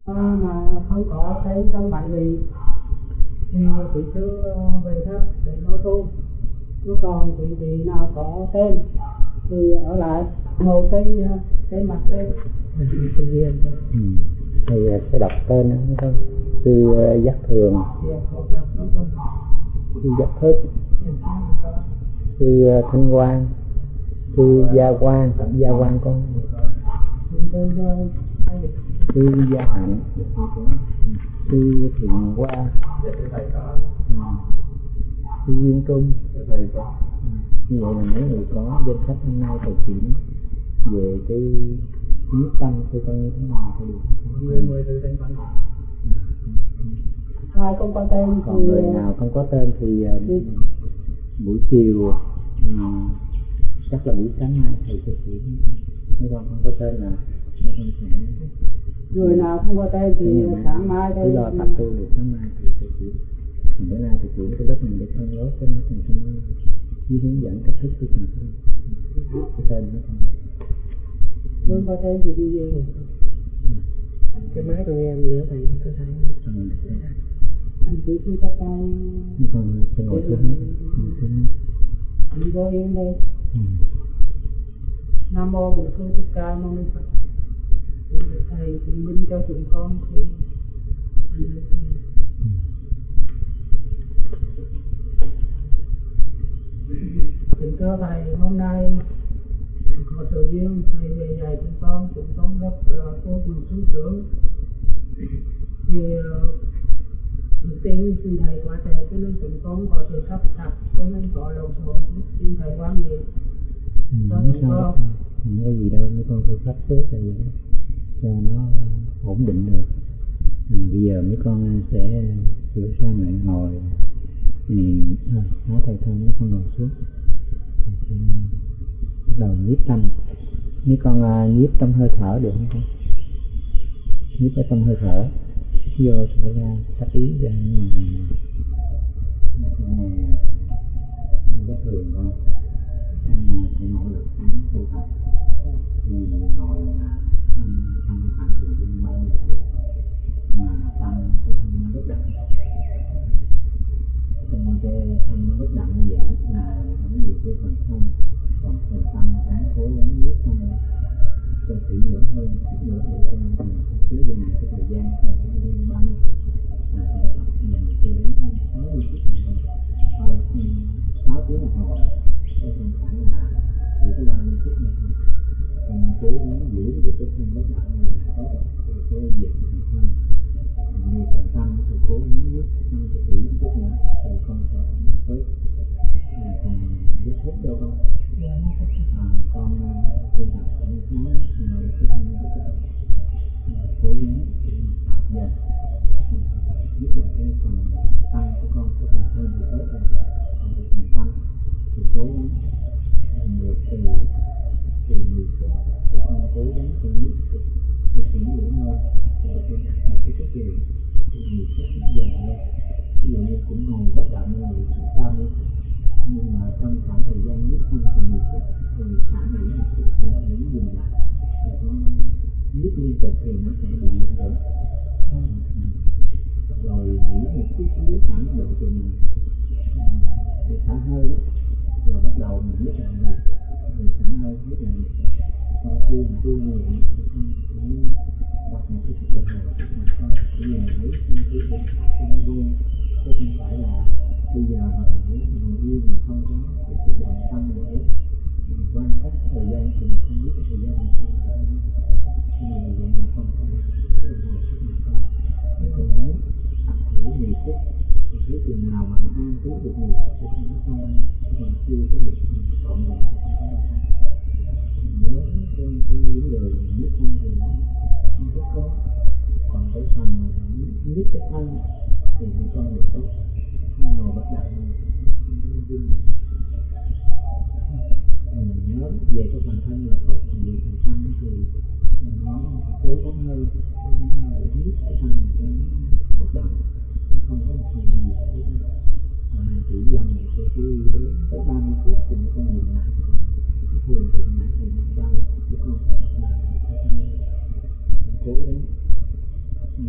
mà không có tên trong bản lì thì quý sư về thấp để nó tu. Chứ còn quý vị nào có tên thì ở lại ngồi cái mặt tên tự nhiên. Thì phải đọc tên đó thôi. Sư Giác Thường, sư Giác Thức, sư Thanh Quang, sư Gia Quang con, sư Gia Hạnh, sư Thiện Hoa, sư Duyên Trung. Như vậy là mấy người có danh sách hôm nay thầy kiểm về cái nhiếp tâm tôi coi như thế nào thì người từ tên phận. Ai không có tên thì còn người nào không có tên thì buổi chiều chắc là buổi sáng mai thầy sẽ kiểm. Nếu con không có tên là con sẽ người nào không có tên thì sáng mai cứ lo tập tu được, sáng mai thầy sẽ kiểm. Bữa nay thầy kiểm cái lớp này để phân lớp cái lớp này cho nó hướng dẫn cách thức tu tập. Cái tên nó không được. Không có tên thì đi về. Cái máy con em nữa thì có thấy. Chỉ khi các con còn sẽ ngồi xuống hết. Đi vô yên đây. Nam mô Bổn Sư Thích Ca Mâu Ni Phật. Thầy chứng minh cho chúng con khi mình được thiền. Kính thưa thầy, hôm nay có sự duyên thầy về dạy chúng con rất là vô cùng sung sướng. Thì thực tiên xin thầy qua thầy cho nên chúng con có sự sắp đặt cho nên có lộn xộn, xin thầy quan niệm cho chúng con. Không có gì đâu, mấy con phải sắp xếp rồi cho nó ổn định được. Bây giờ mấy con sẽ sửa sang lại ngồi thì nói thầy thôi, mấy con ngồi xuống bắt đầu nhiếp tâm. Mấy con nhiếp tâm hơi thở được không con? Nhiếp ở tâm hơi thở vô thở ra, tác ý ra ngoài này bất thường con phải nỗ lực sáng tu tập. Thì ngồi trong khoảng thời gian 30 phút mà tâm nó không bất động, trong cái thân nó bất động như vậy là không gì cái phần thân, còn phần tâm ráng cố gắng nhiếp tâm cho kỹ lưỡng hơn chút nữa để cho mình kéo dài cái thời gian trong thời gian 30 phút là phải tập mình cho đến 60 phút này thôi, 6 tiếng đồng hồ chứ không phải là chỉ có 30 phút này thôi. Mình cố gắng giữ được cái thân bất động này là tốt rồi cái việc thành thân vì phần tâm thì cố gắng giúp thân cho kỹ chút nữa thì con sẽ tốt. Còn rất thích đâu con. Con tu tập sẽ nói mà cái thân bất động cố gắng tập dần, nhất là cái phần tâm của con, cái phần thân thì tốt rồi, còn cái phần tâm thì cố gắng được từ 10 phút thì con cố gắng con biết được cái kỹ lưỡng hơn để con đạt được cái chất lượng thì 10 phút dần lên. Ví dụ như cũng ngồi bất động là 30 phút, nhưng mà trong khoảng thời gian biết thân thì 10 phút rồi xả nghỉ một chút thì nghỉ dừng lại rồi con biết liên tục thì nó sẽ bị ảnh hưởng. Rồi nghỉ một chút xíu khoảng độ chừng để xả hơi đó, rồi bắt đầu mình biết là gì, rồi xả hơi biết là gì. Sau khi mình tu như vậy thì con cũng đặt một cái chút đồng hồ mà con chỉ là lấy không khí để cho nó quen, chứ không phải là bây giờ mà mình ngồi yên mà không có cái sự động tâm để quan sát thời gian thì mình không biết cái thời gian mình không có. Nên là vì vậy mà con phải cái đồng hồ chút mình không để con nói tập thử 10 phút, thì thấy chừng nào mà nó an trú được 10 phút thì nó không, còn chưa có được trọn vẹn. Nhớ cái vấn đề nhất thân thì nó rất khó, còn cái phần nhất cái thân thì mình con được tốt, không ngồi bất động mà không có vinh lại. Mình nhớ về cái phần thân là tốt, còn về phần tâm thì nó cố gắng hơn để nhất cái thân mình cho nó bất động, không có một gì hết. Chỉ dần cho cứ đến tới 30 phút thì nó con dừng lại, còn thường thì nãy thì 30 phút con cố gắng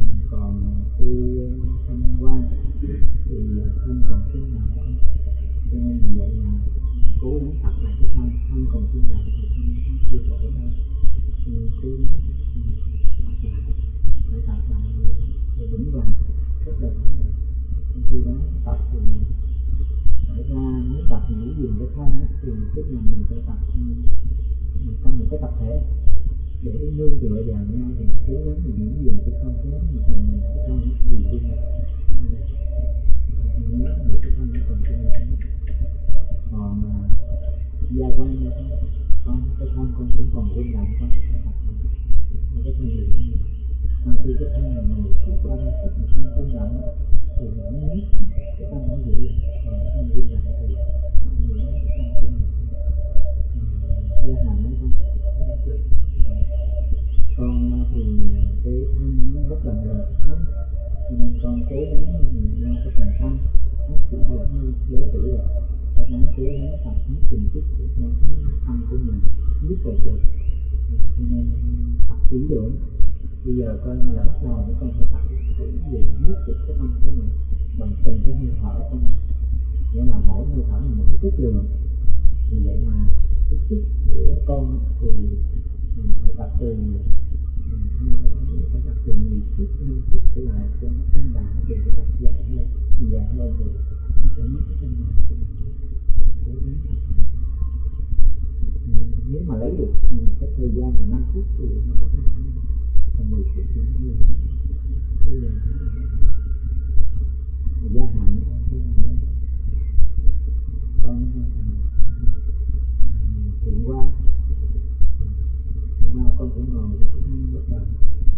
thân thì thân còn sinh động, cho nên vì vậy mà cố gắng tập lại cái thân còn sinh động thì thân chưa khổ đâu, cố gắng tập lại, phải tập lại để vững vàng, rất là vững vàng. Khi đó tập thì phải ra muốn tập giữ gìn cái thân thì tức là mình phải tập trong một cái tập thể để nương tựa vào nhau thì cố gắng giữ gìn cái không khí một mình cái thân vì khi nhớ được cái thân còn trên mình. Còn gia quan con cái thân con cũng còn rung động, con phải tập cái thân được khi cái thân mình ngồi suốt 30 phút mà không rung động thì mình mới biết cái thân nó giữ lại, còn cái thân rung động thì ảnh hưởng đến cái thân của mình. Gia hành đấy con thì cái thân nó rất là mềm lắm, cho nên con cố gắng lo cái phần thân nó kỹ lưỡng hơn, lớn tuổi rồi phải ráng cố gắng tập hết từng chút để cho cái thân của mình biết về được, cho nên tập kỹ lưỡng. Bây giờ coi như là bắt đầu để con phải tập kỹ lưỡng biết được cái thân của mình bằng từng cái hơi thở của mình, nghĩa là mỗi hơi thở là một cái chất lượng. Vì vậy mà cái sức của con thì phải tập từ phải tập từ 10 phút, 5 phút trở lại cho nó căn bản, để cái tập dài hơn thì sẽ mất cái cân bằng của mình. Cố gắng nếu mà lấy được cái thời gian mà 5 phút thì nó có thể, còn 10 phút thì nó hơi bây giờ gia hạn con hiện qua con cũng ngồi thì cái thân bất động,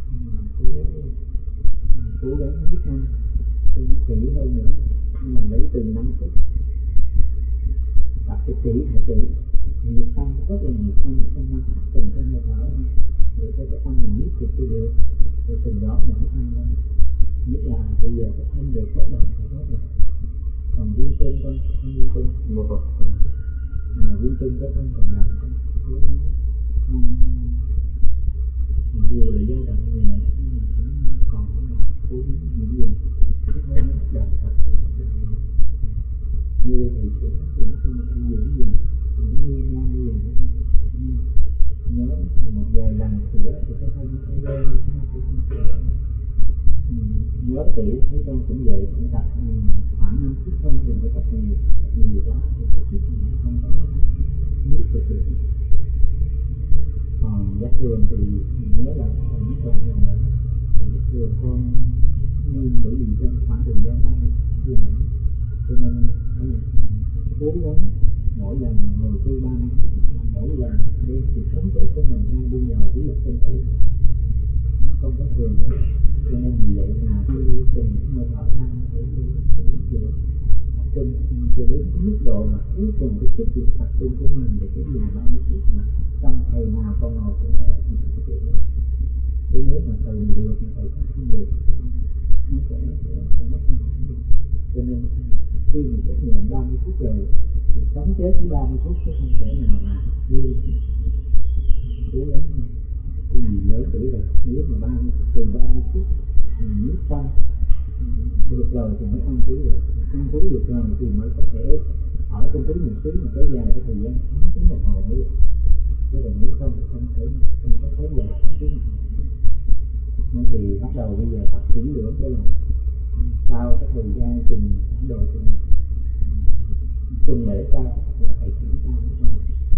cố gắng biết thân cho nó kỹ hơn nữa, nên là lấy từ 5 phút tập cái kỹ thật kỹ, nhịp tâm rất là nhịp tâm trong năm phút từng cái hơi thở để cho cái tâm mình biết được cái điều, rồi từ đó mình cái thân lên, nhất là bây giờ cái thân được bất động thì tốt rồi. Còn viên tinh con không viên tinh một vật viên tinh cái thân còn động con không, mặc dù là dao động nhẹ nhưng mà cũng còn cố gắng giữ gìn cái hơi nó bất động thật sự bất động như thầy cũng cũng không phải giữ gìn cũng như nhau như vậy. Nhớ một vài lần sửa thì cái thân nó phải lên, nó cũng không sửa. Nhớ kỹ thấy con cũng vậy, cũng tập khoảng 5 phút không, đừng có tập nhiều quá thì cái sức mình không có biết được. Còn giác thường thì mình nhớ lại thầy nhắc lại lần nữa, thì giác thường con nên bởi vì trong khoảng thời gian 30 phút dài cho nên phải cố gắng mỗi lần mà ngồi tu 30 phút là mỗi lần đem sự sống chết của mình ra đi vào cái lực chân khí, nó không có thường nữa. Cho nên vì vậy mà từng hơi thở ra để tập trung cho đến cái mức độ mà cuối cùng cái sức lực tập trung của mình để kéo dài 30 phút mà trong thời nào con ngồi cũng phải tập những chuyện đó. Thế nếu mà thầy được mà thầy không được nó sẽ mất cân bằng. Cho nên khi mình chấp nhận 30 phút rồi thì sống chết với 30 phút chứ không thể nào mà cố gắng cái gì lớn tuổi rồi. Nếu mà từ 30 phút mình biết tâm được rồi thì mới ăn túi được, ăn túi được rồi thì mới có thể ở trong túi một tí mà kéo dài cái thời gian 8 tiếng đồng hồ mới được, chứ còn nếu không thì không thể, không có kéo dài 8 tiếng đồng hồ. Nên thì bắt đầu bây giờ tập kỹ lưỡng cái là sau cái thời gian chừng khoảng độ tuần lễ sau là thầy kiểm tra với con,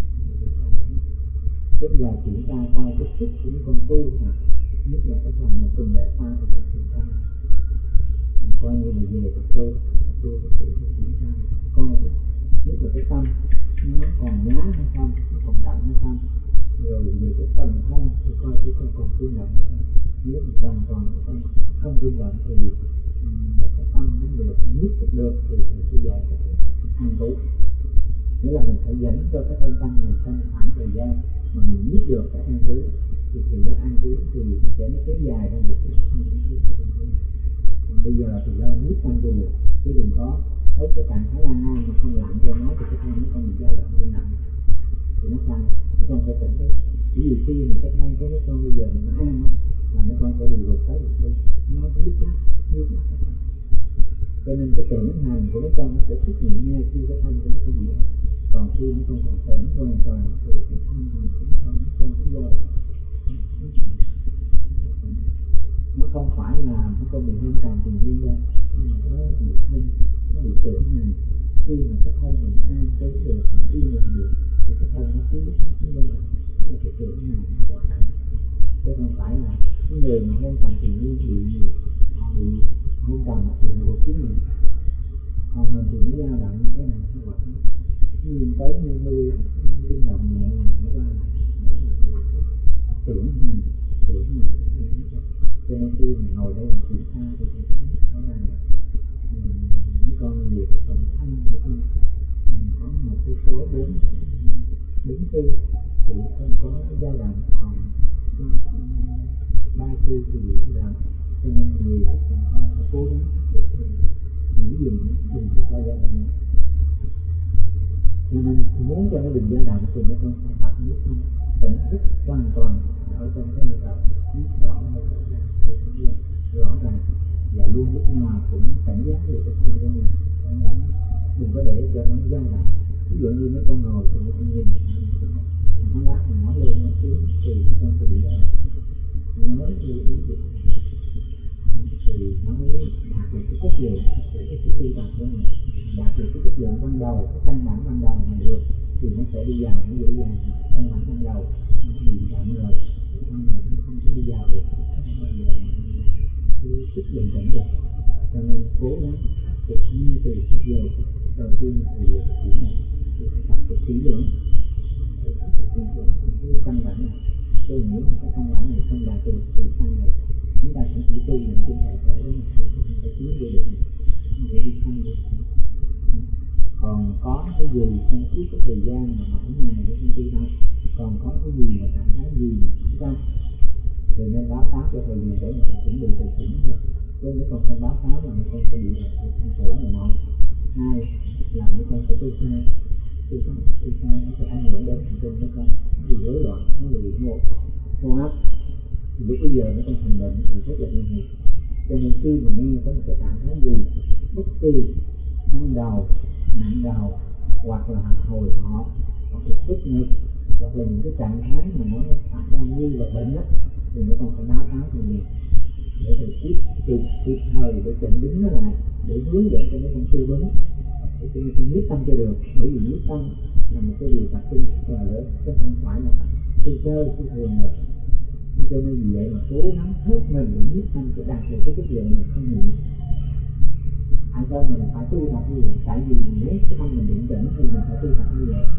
tức là kiểm tra coi cái sức của con tu nào, nhất là cái phần một tuần lễ sau thì thầy kiểm tra coi như là về tập tu thực sự kiểm tra coi cái nhất là cái tâm nó còn nhá hay không, nó còn động hay không, rồi về cái phần thân thì coi cái con còn rung động hay không. Nếu mà hoàn toàn cái con không rung động thì cái tâm nó được nhất được thì thầy sẽ dạy cách an trú, nghĩa là mình phải dẫn cho cái thân tâm mình trong khoảng thời gian mà mình biết được cái an trú thì từ đó an trú thì sẽ nó kéo dài ra được cái thân của mình. Còn bây giờ thì lo biết tâm cho được, chứ đừng có thấy cái trạng thái an an mà không lặng cho nó thì cái thân nó không bị dao động lên nặng thì nó sai. Con phải tỉnh thức, bởi vì khi mà cái thân của mấy con bây giờ nó an á là mấy con sẽ bị rụt tới được đi, nó nhút nhát cái thân. Cho nên cái tưởng hành của mấy con nó sẽ xuất hiện ngay khi cái thân của mấy con bị áp. Còn khi mấy con còn tỉnh hoàn toàn thì cái thân của mấy con nó không có dao động. Nó không phải là mấy con bị hôn trầm tiền duyên đâu, nhưng mà nó bị thân, nó bị tưởng hành. Khi mà cái thân mình an trú được, mình yên lặng được thì cái thân nó cứ lúc nó dao động. Đó là cái tưởng hành của hành. Chứ không phải là cái người mà hôn trầm tiền duyên họ bị hôn trầm thì họ được chứng minh. Còn mình thì nó dao động như thế này hay hoặc nó nhìn tới như nuôi linh động nhẹ nhàng nó qua lại. Đó là tưởng hành cho nên khi mình ngồi đây mình kiểm tra thì mình thấy rõ ràng là mấy con nhiều phần thân của thân có một cái số 44 thì không có dao động, còn 34 thì bị dao động. Cho nên nhiều cái phần thân nó cố gắng khắc phục thì giữ gìn nó đừng cho dao động nữa. Cho nên muốn cho nó đừng dao động thì mấy con phải tập nước thân tỉnh thức hoàn toàn ở trong cái hơi thở, biết rõ hơi thở ra rõ ràng và luôn lúc nào cũng cảnh giác về cái thân của mình, đừng có để cho nó dao động. Ví dụ như mấy con ngồi thì mấy con nhìn nó lát mình nói lên nó xuống thì cái con sẽ bị dao động, nhớ lưu ý được thì nó mới đạt được cái chất lượng của cái sự tu tập của mình, đạt được cái chất lượng ban đầu, cái căn bản ban đầu mà được thì nó sẽ đi vào nó dễ dàng. Căn bản ban đầu nó bị động rồi thì con này nó không có đi vào được, không bao giờ mà cái sức bình tĩnh được. Cho nên cố gắng khắc phục ngay từ cái giờ đầu tiên thì điều kiện này thì phải tập được kỹ lưỡng để khắc phục cái căn bản này. Tôi nghĩ là cái căn bản này không đạt được thì sau này chúng ta cũng chỉ tu những cái thể khổ đó mà thôi, không phải tiến vô được để đi thay được. Còn có cái gì trong suốt cái thời gian mà 7 ngày để con tu tập, còn có cái gì mà cảm thấy gì xảy ra thì nên báo cáo cho thầy liền để mà thầy chuẩn bị thầy chỉnh rồi. Chứ nếu con không báo cáo là mấy con sẽ bị ảnh hưởng là một. Hai là mấy con sẽ tu sai, tu sai nó sẽ ảnh hưởng đến thần kinh mấy con, nó bị rối loạn, nó bị hô hấp. Thì lúc bây giờ mấy con thành bệnh thì rất là nguy hiểm. Cho nên khi mà nghe có một cái cảm thấy gì bất kỳ đau đầu, nặng đầu hoặc là hồi hộp hoặc là tức ngực hoặc là những cái trạng thái mà nó xảy ra như là bệnh đó thì mấy con phải báo cáo thầy liền để thầy kịp thời để chỉnh đứng nó lại, để hướng dẫn cho mấy con tu đúng, để cho mấy con nhiếp tâm cho được. Bởi vì nhiếp tâm là một cái điều tập trung rất là lớn, chứ không phải là tu chơi tu thường được. Cho nên vì vậy mà cố gắng hết mình để nhiếp tâm để đạt được cái chất lượng là không nghĩ. Tại sao mình phải tu tập như vậy? Tại vì nếu cái tâm mình định tĩnh thì mình phải tu tập như vậy.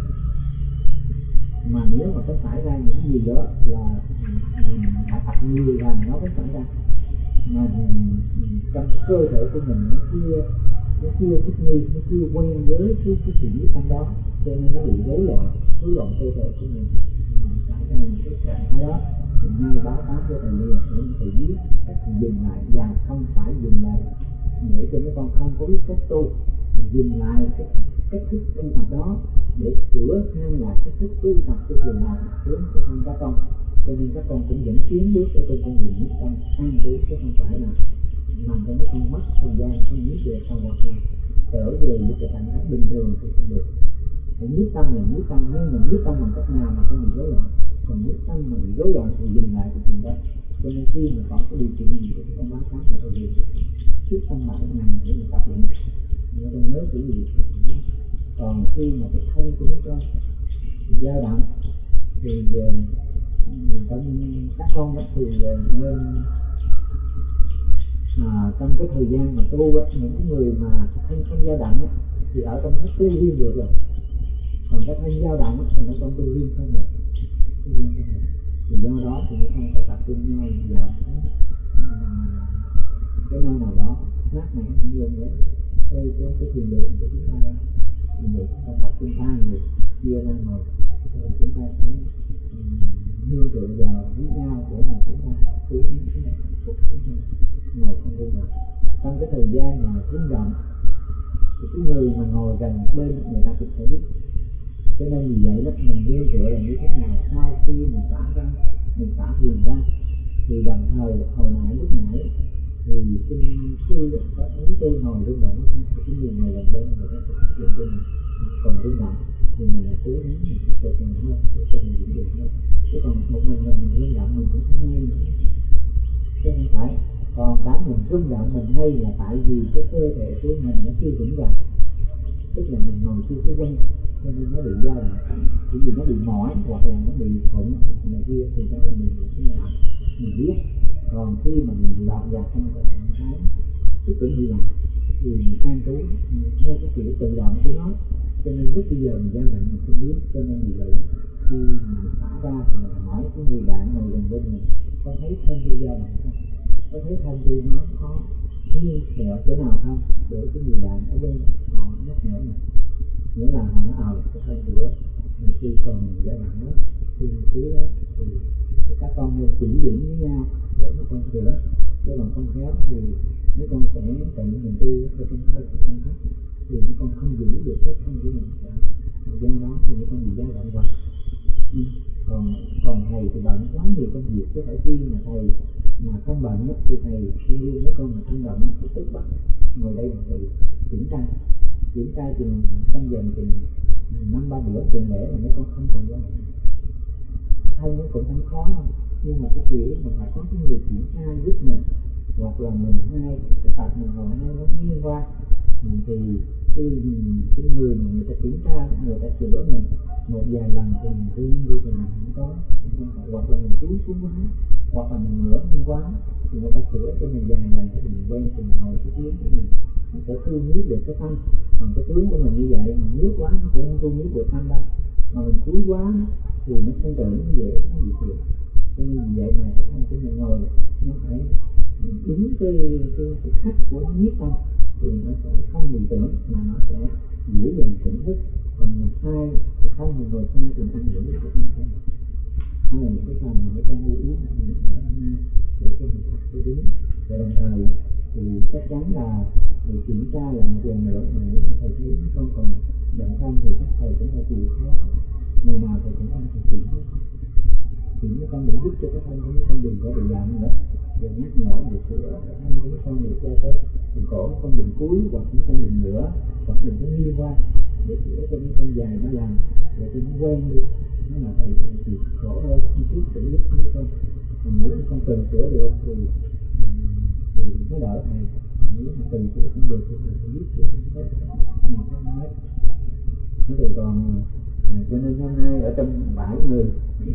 Mà nếu mà có xảy ra những gì đó là mình đã tập nhiều lần nó mới xảy ra, mà trong cơ thể của mình nó chưa thích nghi, nó chưa quen với cái sự nhiếp tâm đó, cho nên nó bị rối loạn cơ thể của mình xảy ra những cái trạng thái đó thì ngay báo cáo cho thầy liền để thầy biết cách dừng lại, và không phải dừng lại để cho mấy con không có biết cách tu, dừng lại cái cách thức tu tập đó để sửa sang lại cái thức tu tập cho phù hợp hướng của thân các con. Cho nên các con cũng vẫn tiến bước ở trên con đường nhiếp tâm an trú, chứ không phải là làm cho mấy con mất thời gian không nhiếp được, hoặc là trở về với cái trạng thái bình thường thì không được. Thì nhiếp tâm là nhiếp tâm, nhưng mà nhiếp tâm bằng cách nào mà không bị rối loạn. Còn nhiếp tâm mà bị rối loạn thì dừng lại thì chuyện đó. Cho nên khi mà có cái điều kiện gì thì các con báo cáo cho tôi liền tiếp tâm lại cái này để mà tập luyện. Nên con nhớ kỹ gì. Còn khi mà cái thân của mấy con dao động thì trong các con đó thì nên trong cái thời gian mà tu á, những cái người mà thân không dao động á, thì ở trong thất tu riêng được rồi. Còn cái thân dao động á, thì nó con tu riêng không được. Thì do đó thì mấy con phải tập trung nhau vào cái nơi nào đó mát mẻ cũng luôn với cái thiền đường của chúng ta. Thì vậy chúng ta tập trung 3 người chia ra ngồi, rồi chúng ta sẽ nương tựa vào với nhau để mà chúng ta cố gắng chúng ta ngồi không rung động. Trong cái thời gian mà rung động thì cái người mà ngồi gần bên người ta cũng sẽ biết. Cho nên vì vậy đó, mình nương tựa là như thế nào? Sau khi mình xả ra, mình xả thiền ra thì đồng thời hồi nãy lúc nãy thì kinh sư có thấy tôi ngồi rung động hay không, thì cái người ngồi gần bên người ta sẽ phát hiện cho mình còn rung động, thì mình là cố gắng mình khắc phục mình hơn để cho mình giữ được hơn. Chứ còn một mình rung động mình cũng không hay nữa, chứ không phải. Còn cái mình rung động mình hay là tại vì cái cơ thể của mình nó chưa vững vàng, tức là mình ngồi chưa có quen cho nên nó bị dao động, chỉ vì nó bị mỏi hoặc là nó bị thủng này kia thì đó là mình cũng làm mình biết. Còn khi mà mình lọt vào trong cái trạng thái thức tỉnh như vậy thì mình an trú theo cái kiểu tự động của nó, cho nên lúc bây giờ mình dao động mình không biết. Cho nên vì vậy khi mình thả ra thì mình hỏi cái người bạn ngồi gần bên mình có thấy thân tôi dao động không, có thấy thân tôi nó có nghiêng xẹo chỗ nào không, để cái người bạn ở bên họ nhắc nhở mình. Nghĩa là họ nói cái thân của mình khi còn giai đoạn đó, khi cứu đó thì các con nên chỉ điểm với nhau để nó con sửa, chứ còn không khéo thì mấy con sẽ tự mình đi cho trong thân của con thấp, thì mấy con không giữ được cái thân của mình cả, do đó thì mấy con bị dao động hoài. Còn thầy thì bận quá nhiều công việc, chứ phải khi mà thầy mà không bận thì thầy luôn luôn mấy con mà không bận thì tức bắt ngồi đây mà thầy kiểm tra chừng trong vòng chừng 5-3 bữa tuần lễ mà mấy con không còn dao động. Thân nó cũng không khó đâu, nhưng mà cái kiểu mà phải có cái người kiểm tra giúp mình, hoặc là mình hai cái tập mình ngồi hai nó nghiêng qua thì cái người mà người ta kiểm tra người ta sửa mình một vài lần thì mình quen đi thì mình không có, hoặc là mình cúi xuống quá, hoặc là mình ngửa lên quá thì người ta sửa cho mình vài lần thì mình quen thì mình ngồi cái tiếng của mình sẽ thu nhíp được cái tâm. Còn cái tướng của mình như vậy mà nhíp quá nó cũng không thu nhíp được tâm đâu, mà mình cúi quá thì nó không tự nó dễ nó bị trượt. Cho nên vì vậy mà cái thân của mình ngồi nó phải đúng cái cách của nó nhiếp tâm thì nó sẽ không bị tưởng mà nó sẽ dễ dàng tỉnh thức. Còn mình sai cái thân mình ngồi sai thì ảnh hưởng đến cái tâm của mình. Hay là những cái phần mà mấy con lưu ý mình ở hôm nay để cho mình học cho đúng. Và đồng thời thì chắc chắn là thầy kiểm tra lại một lần nữa, nếu mà thầy thấy con còn bệnh thân thì các thầy cũng phải chịu khó, ngày nào thầy cũng phải kiểm với con để giúp cho cái thân của mấy con đừng có bị lạnh nữa, rồi nhắc nhở được sửa cái thân của mấy con được cho tới cổ mấy con đừng cúi, hoặc mấy con đừng ngửa, hoặc đừng có nghiêng qua, để sửa cho mấy con dài 3 lần để cho nó quen đi. Nó là thầy chịu khổ hơn một chút để giúp mấy con. Còn nếu mấy con tự sửa được thì nó đỡ thầy, còn nếu mà tự sửa không được thì thầy sẽ giúp cho con tốt mình không hết. Thế thì còn cho nên hôm nay ở trong 7 người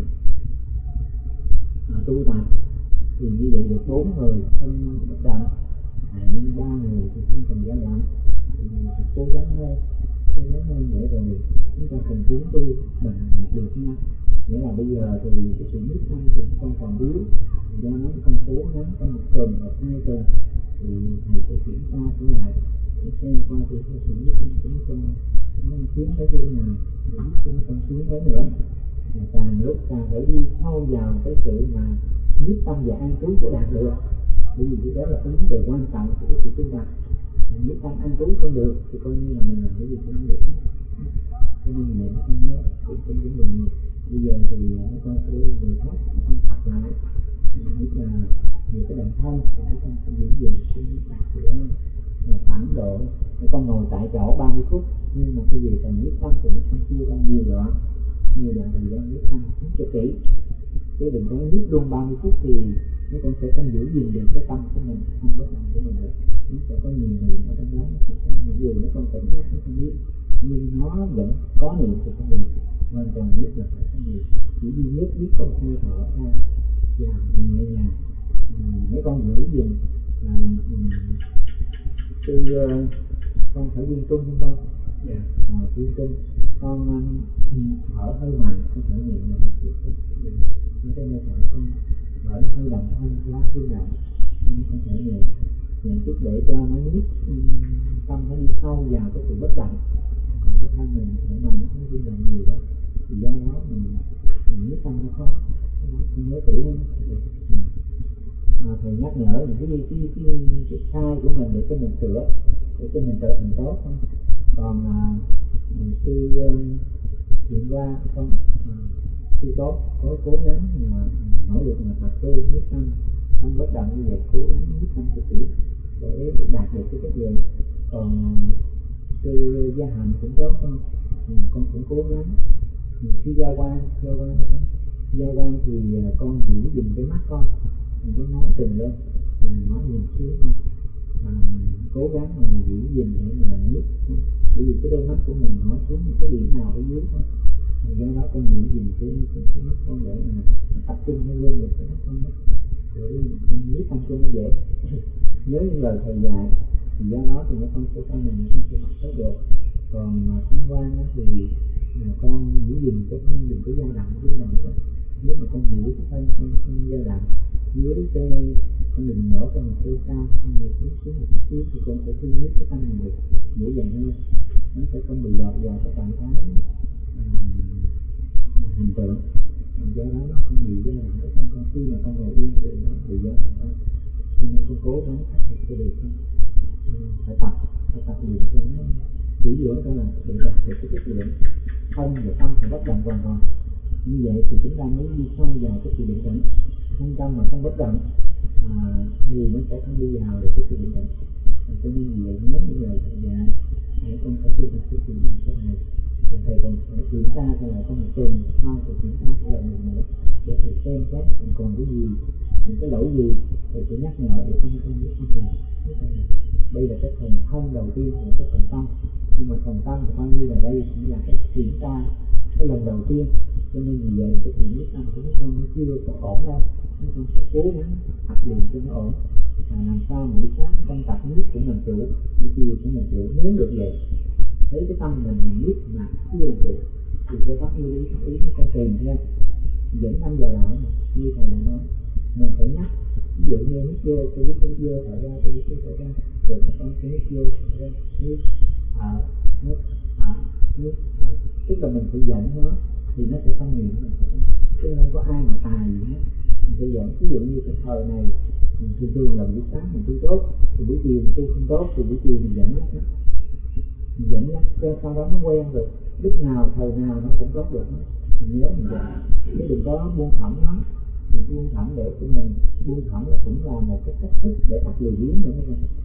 tu tập thì như vậy được 4 người thân bất động, nhưng 3 người thì không còn dao động, thì cố gắng hơn để rồi chúng ta cùng tiến tu bằng được nhau. Nghĩa là bây giờ thì cái sự nhiếp tâm thì không còn yếu, do nó không cố gắng trong 1 tuần hoặc 2 tuần thì thầy sẽ kiểm tra trở lại để xem qua thì cái sự nhiếp tâm của con nó tiến tới chỗ nào để giúp cho nó con tiến tới nữa. Càng lúc càng phải đi sâu vào cái sự mà nhiếp tâm và an trú cho đạt được, bởi vì cái đó là cái vấn đề quan trọng của cái sự tu tập. Nhiếp tâm an trú không được thì coi như là mình làm cái gì cũng không được. Cho nên vậy nó không nhớ cũng không vấn đề nhiều. Bây giờ thì nó con sẽ người khác con tập lại, biết là nhiều cái động thân để con sẽ giữ gìn cái nhiếp tâm của khoảng độ để con ngồi tại chỗ 30 phút, nhưng mà cái gì cần nhiếp tâm thì nó không chia ra nhiều đoạn thời gian nhiếp tâm cho kỹ, chứ đừng có nhiếp luôn 30 phút thì mấy con sẽ không giữ gìn được cái tâm của mình, tâm bất động của mình được. Nó sẽ có nhiều niệm ở trong đó, mặc dù mấy con tỉnh giác nó không biết nhưng nó vẫn có niệm thì không được, hoàn toàn biết là phải có niệm, chỉ duy nhất biết có một hơi thở thôi, và nhẹ nhàng. Mấy con giữ gìn con phải viên trung không con? Dạ. Viên trung con thở hơi mạnh, con thở nhẹ nhàng một chút, cái hơi thở con thở nó hơi đậm hơn quá rung động, nên con thở nhẹ chút để cho nó biết tâm nó đi sâu vào cái sự bất động. Còn cái thân mình thở mạnh nó rung động nhiều quá thì do đó mình biết tâm nó khó, mình nhớ kỹ hơn. Thầy nhắc nhở những cái sai của mình để cho mình sửa, để cho mình trở thành tốt thôi. Còn sư hiện qua con sư tốt có cố gắng nỗ lực mà tập tu nhiếp tâm bất động như vậy, cố gắng nhiếp tâm thực kỹ đạt được cái chất lượng. Còn cái gia hành cũng tốt con, con cũng cố gắng. Khi gia quan thì con giữ gìn cái mắt con, đừng có nói trừng lên, nói nhìn xuống con, cố gắng mà giữ gìn để mà nhíp, bởi vì cái đôi mắt của mình nói xuống cái điểm nào ở dưới thôi. Do đó con giữ gìn cái mắt con để mà tập trung nó vô một cái mắt con đó, để nhíp tâm cho nó dễ. Nhớ những lời thầy dạy thì do đó thì con sẽ sau này con sẽ học tốt được. Còn thân quan thì con giữ gìn cái thân đừng có dao động rung động thôi. Nếu mà con giữ cái thân không dao động dưới cái con đừng mở cái mặt hơi cao, con này xuống một chút xíu thì con sẽ thu nhíp cái tâm mình được dễ dàng hơn. Nó sẽ không bị lọt vào cái trạng thái hình tượng. Do đó nó không bị dao động cái thân con. Khi mà con ngồi yên thì nó bị dao động thôi. Cho nên con cố gắng khắc phục cho được thôi. Phải tập luyện cho nó kỹ lưỡng coi là để đạt được cái chất lượng thân và tâm phải bất động hoàn toàn. Như vậy thì chúng ta mới đi sâu vào cái sự định tĩnh. Thân tâm mà không bất động người nó sẽ không đi vào được cái sự định tĩnh. Cho nên vì vậy nhớ những lời thầy dạy, con phải tu tập cái sự định tĩnh này. Và thầy còn phải kiểm tra coi là trong một tuần sau thì kiểm tra một lần nữa để thầy xem xét còn cái gì, những cái lỗi gì thầy sẽ nhắc nhở để con biết không làm. Đây là cái phần thân đầu tiên là cái phần tâm, nhưng mà phần tâm thì coi như là đây cũng là cái kiểm tra cái lần đầu tiên. Cho nên vì vậy cái chuyện quyết tâm của mấy con nó chưa có ổn đâu, mấy con phải cố gắng tập luyện cho nó ổn. Làm sao buổi sáng con tập nhất cũng làm chủ, buổi chiều cũng làm chủ. Muốn được vậy, thấy cái tâm mình biết mà chưa làm chủ thì cái pháp như ý con kèm theo dẫn tâm vào lão này. Như thầy đã nói, mình phải nhắc, ví dụ như hít vô tôi biết hít vô, thở ra tôi biết thở ra, rồi các con sẽ hít vô thở ra, hít hít tức là mình phải dẫn nó thì nó sẽ không nghiện mình, chứ không có ai mà tài gì hết. Mình phải dẫn, ví dụ như cái thời này thường thường là buổi sáng mình tu tốt thì buổi chiều mình tu không tốt, thì buổi chiều mình dẫn dắt cho sau đó nó quen rồi, lúc nào thời nào nó cũng tốt được. Mình nhớ mình dẫn, chứ đừng có buông thõng nó. Mình buông thõng để cho mình buông thõng là cũng là một cái cách thức để tập lười biếng nữa.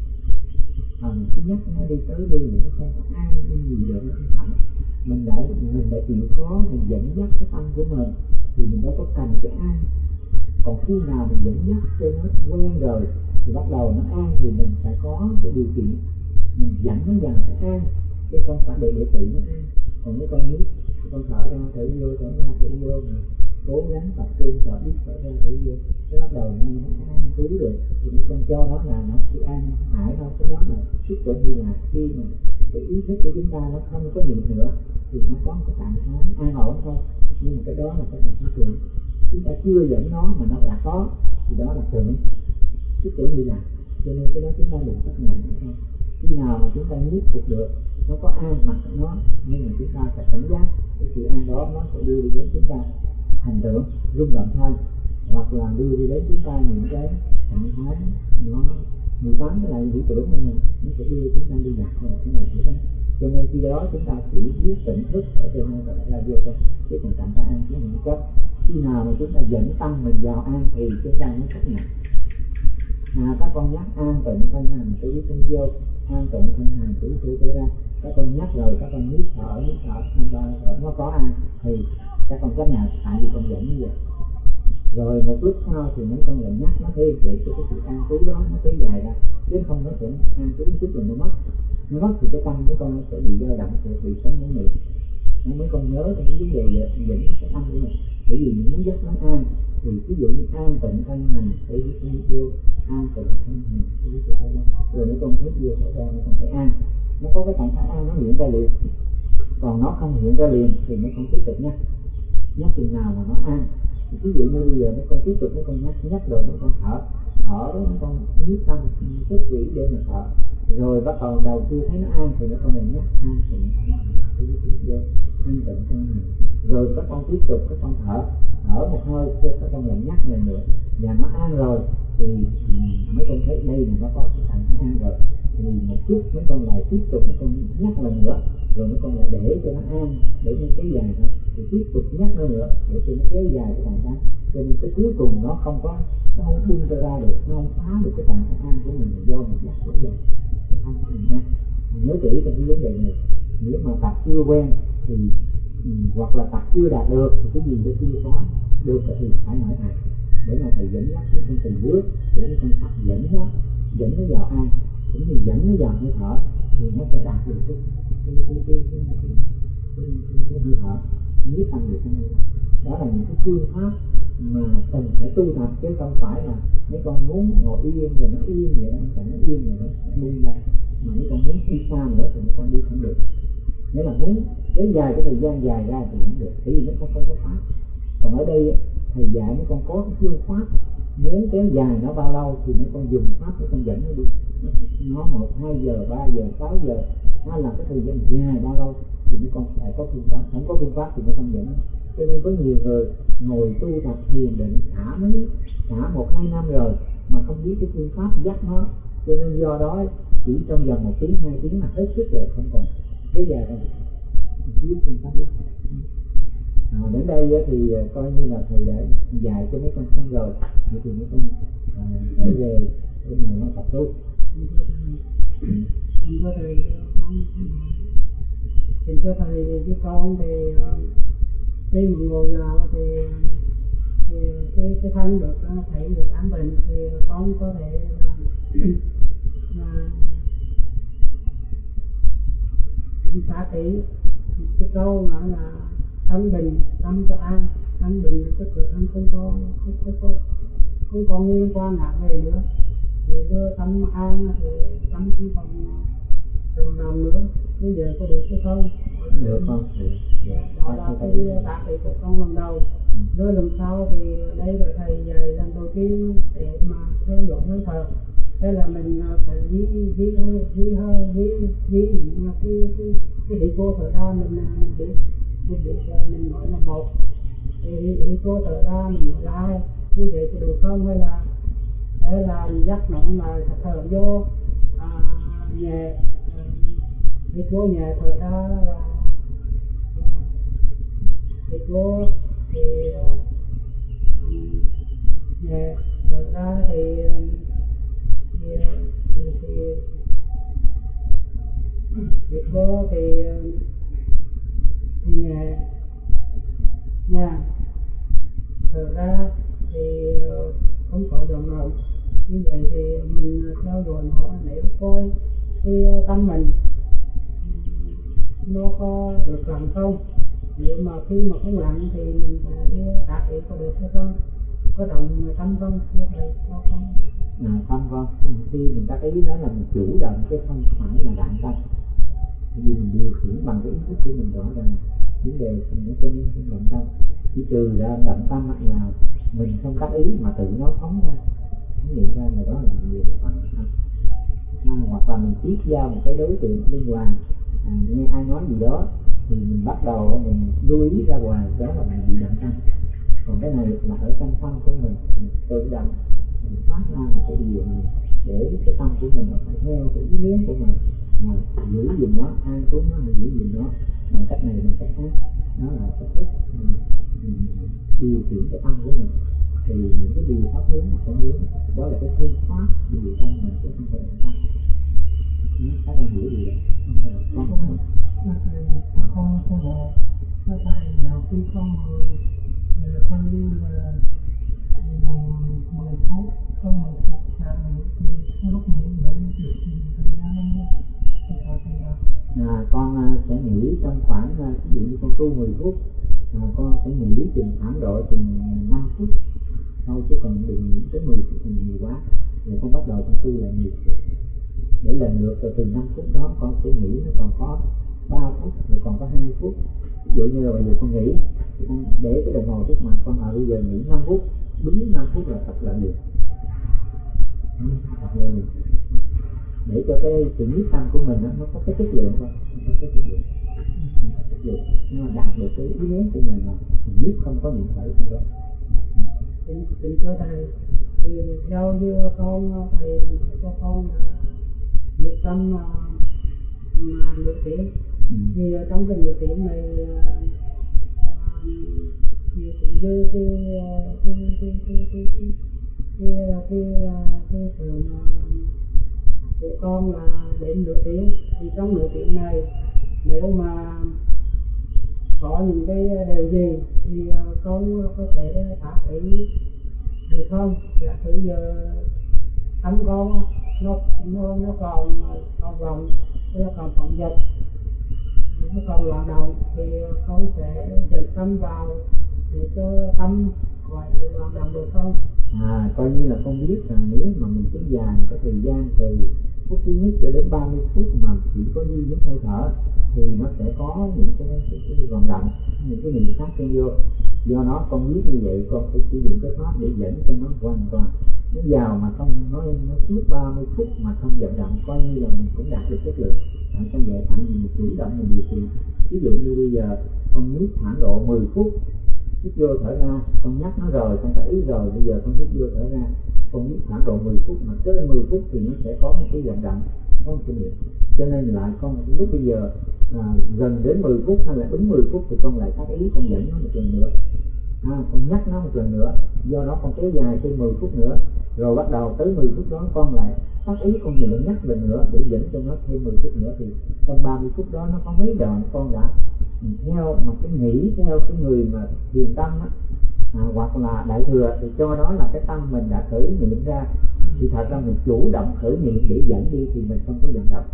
Mình cứ nhắc nó đi tới lui thì nó không có an gì được, nó không phải. Mình đã chịu khó mình dẫn dắt cái tâm của mình thì mình đâu có cần cái an. Còn khi nào mình dẫn dắt cho nó quen rồi thì bắt đầu nó an thì mình phải có cái điều kiện mình dẫn nó vào cái an, chứ không phải để tự nó an. Còn nếu con biết con thở ra thở vô thở ra thở vô mà cố gắng tập trung thở ít thở ra thở vô, cái bắt đầu nghe nó an trú được thì con cho đó là nó sự an hại đâu. Cái đó là sức tưởng như là khi mà cái ý thức của chúng ta nó không có niệm nữa thì nó có một cái trạng thái an ổn thôi. Nhưng mà cái đó là cái trạng thái tưởng, chúng ta chưa dẫn nó mà nó đã có thì đó là tưởng, sức tưởng như là. Cho nên cái đó chúng ta đừng chấp nhận thôi. Khi nào mà chúng ta nhiếp phục được, nó có an mặt nó, nhưng mà chúng ta phải cảnh giác cái sự an đó nó sẽ đưa đi đến chúng ta hành tưởng rung động thân, hoặc là đưa đi đến chúng ta những cái trạng thái nó 18 cái này lý tưởng mà nó sẽ đưa chúng ta đi lạc vào cái này cái đó. Cho nên khi đó chúng ta chỉ biết tỉnh thức ở trên hơi thở ra vô thôi, chứ còn trạng thái an chúng mình chấp. Khi nào mà chúng ta dẫn tâm mình vào an thì chúng ta mới chấp nhận. Các con nhắc an tịnh thân hành tứ thân vô, an tịnh thân hành tứ thở ra. Các con nhắc rồi các con hít thở nó có an thì các con chấp nhận, tại vì con dẫn như vậy. Rồi một lúc sau thì mấy con lại nhắc nó thêm để cho cái sự an trú đó nó kéo dài ra, chứ không nó sẽ an trú một chút rồi nó mất thì cái tâm của con nó sẽ bị dao động, sẽ bị sống ngủ nghỉ. Nên mấy con nhớ trong cái vấn đề dẫn dắt cái tâm của mình, bởi vì muốn dắt nó an thì ví dụ như an tịnh thân hành để vô, an tịnh thân hành để cho ra, rồi mấy con hít vô thở ra, mấy con phải an, nó có cái trạng thái an nó hiện ra liền. Còn nó không hiện ra liền thì mấy con tiếp tục nhắc chừng nào mà nó an. Thì ví dụ như bây giờ mấy con tiếp tục mấy con nhắc rồi mấy con thở đó, mấy con nhiếp tâm rất kỹ để mà thở, rồi bắt đầu chưa thấy nó an thì mấy con lại nhắc an tịnh vô, an tịnh thân hành. Rồi các con tiếp tục các con thở một hơi, các con lại nhắc lần nữa và nó an rồi thì mấy con thấy đây là nó có cái trạng thái an rồi, thì một chút mấy con lại tiếp tục mấy con nhắc lần nữa, rồi mấy con lại để cho nó an, để nó kéo dài thôi, thì tiếp tục nhắc nó nữa để cho nó kéo dài cái trạng thái. Cho nên cái cuối cùng nó không bung ra được, nó không phá được cái trạng thái an của mình do mình nhắc kéo dài. nhớ kỹ trong cái vấn đề này. Nếu mà tập chưa quen thì hoặc là tập chưa đạt được thì cái gì đó chưa có được thì phải hỏi thầy để mà thầy dẫn dắt con từng bước để cái con tập dẫn nó vào an, cũng như dẫn nó vào hơi thở thì nó sẽ đạt được cái hơi thở nhiếp tâm được cái hơi thở. Đó là những cái phương pháp mà cần phải tu tập, chứ không phải là mấy con muốn ngồi yên rồi nó yên vậy đó, chẳng nó yên rồi nó buông ra, mà mấy con muốn đi xa nữa thì mấy con đi không được. Nếu là muốn kéo dài cái thời gian dài ra thì vẫn được, bởi vì mấy con không có pháp. Còn ở đây thầy dạy mấy con có cái phương pháp, muốn kéo dài nó bao lâu thì mấy con dùng pháp để con dẫn nó đi, nó 1, 2 giờ, 3 giờ, 6 giờ, hay là cái thời gian dài bao lâu thì mấy con phải có phương pháp. Không có phương pháp thì mấy con dẫn. Cho nên có nhiều người ngồi tu tập thiền định cả 1, 2 năm rồi mà không biết cái phương pháp dắt nó, cho nên do đó chỉ trong vòng 1 tiếng 2 tiếng là hết sức rồi, không còn kéo dài đâu. Biết phương pháp dắt. Đến đây thì coi như là thầy đã dạy cho mấy con xong rồi, thì mấy con trở về bên này nó tập tu. Thưa thầy, thưa thầy với con thì khi mà ngồi vào thì cái thân được thấy được an bình thì con có thể là phá kỹ cái câu nói là thân bình tâm cho an. Thân bình tức là thân không có liên quan ngã về nữa, thì đưa tâm an thì tâm không còn làm nữa. Bây giờ có được hay không? Được không? Đó là cái tạ kỹ của con lần đầu. Rồi lần sau thì đây là thầy dạy lần đầu tiên để mà theo dõi hơi thở. Thế là mình phải ghi những cái hít vô thở ra mình biết là mình nói là 1, thì hít vô thở ra mình nói là 2, như vậy thì được không? Hay là dắt nó là thở vô nhẹ, hít vô nhẹ, thở ra là hít vô thì nhẹ, thở ra thì hít vô thì nhẹ nha, thở ra thì không có dòng động. Như vậy thì mình theo dõi nó, nếu coi cái tâm mình nó có được lặng không. Nếu mà khi mà không lặng thì mình phải đạt ý có được hay không, có động tâm không, như vậy có không? Tâm con, khi mình tác ý đó là mình chủ động chứ không phải là đặng tâm. Vì mình điều khiển bằng cái ý thức của mình rõ ràng, vấn đề nó cho nên không động tâm. Chỉ trừ ra động tâm là mình không tác ý mà tự nó phóng ra, nó hiện ra là đó là mình điều bằng tâm. Hoặc là mình tiếp giao một cái đối tượng bên ngoài, nghe ai nói gì đó thì mình bắt đầu mình lưu ý ra ngoài, đó là mình bị động tâm. Còn cái này là ở trong tâm của mình tự động mình phát ra một cái điều này để cái tâm của mình nó phải theo cái ý muốn của mình, giữ gìn nó, an trú nó, giữ gìn nó bằng cách này bằng cách khác. Đó là cách thức điều khiển cái tâm của mình. Thì những cái điều pháp hướng mà không hướng, đó là cái phương pháp điều tâm mình, chứ không phải là tâm. Các con hiểu gì vậy? Con không nó phải là khi con coi như là 10 phút, trong 10 phút sáng thì lúc mình được thời gian con sẽ nghỉ trong khoảng, ví dụ như con tu 10 phút, con sẽ nghỉ chừng khoảng độ chừng 5 phút thôi, chứ còn đừng nghỉ tới 10 phút thì nhiều quá. Rồi con bắt đầu con tu lại 10 phút để lần lượt, rồi từ 5 phút đó con sẽ nghỉ, nó còn có 3 phút, rồi còn có 2 phút. Ví dụ như là bây giờ con nghỉ thì con để cái đồng hồ trước mặt con, bây giờ nghỉ 5 phút, đúng 5 phút là tập lại liền, tập lại liền, để cho cái sự nhiếp tâm của mình nó có cái chất lượng thôi, nó có cái chất lượng, nó đạt được cái ý muốn của mình, mà nhiếp không có niệm khởi không đó. Kính thưa thầy, thì theo như con thầy cho con là nhiếp tâm mà nửa tiếng, thì trong cái nửa tiếng này thì cũng như cái sự của con là đến nửa tiếng, thì trong nửa tiếng này nếu mà có những cái điều gì thì con có thể tác ý được không? Dạ từ giờ tâm con nó còn vọng, nó còn phóng dật, nó còn loạn động thì con sẽ dẫn tâm vào để cho tâm khỏi loạn động được không? Coi như là con biết rằng nếu mà mình kéo dài cái thời gian từ phút thứ nhất cho đến 30 phút mà chỉ có duy nhất hơi thở thì nó sẽ có những cái vận động, những cái niệm khác xen vô. Do đó con biết như vậy con phải sử dụng cái pháp để dẫn cho nó hoàn toàn nó vào, mà không nó suốt 30 phút mà không vận động, coi như là mình cũng đạt được chất lượng. Tại sao vậy? Tại vì mình chủ động mình điều khiển. Ví dụ như bây giờ con hít khoảng độ 10 phút, hít vô thở ra, con nhắc nó rồi, con đã ý rồi, bây giờ con hít vô thở ra, con hít khoảng độ 10 phút, mà tới 10 phút thì nó sẽ có một cái vận động, có một cái niệm. Cho nên lại con lúc bây giờ gần đến 10 phút hay là đúng 10 phút thì con lại tác ý, con dẫn nó một lần nữa, con nhắc nó một lần nữa. Do đó con kéo dài thêm 10 phút nữa, rồi bắt đầu tới 10 phút đó con lại tác ý, con nhẹ nhắc lần nữa để dẫn cho nó thêm 10 phút nữa. Thì trong 30 phút đó nó có mấy đoạn con đã theo mà cái nghĩ theo cái người mà thiền tâm á, hoặc là đại thừa, thì cho đó là cái tâm mình đã khởi niệm ra, thì thật ra mình chủ động khởi niệm để dẫn đi thì mình không có vận động.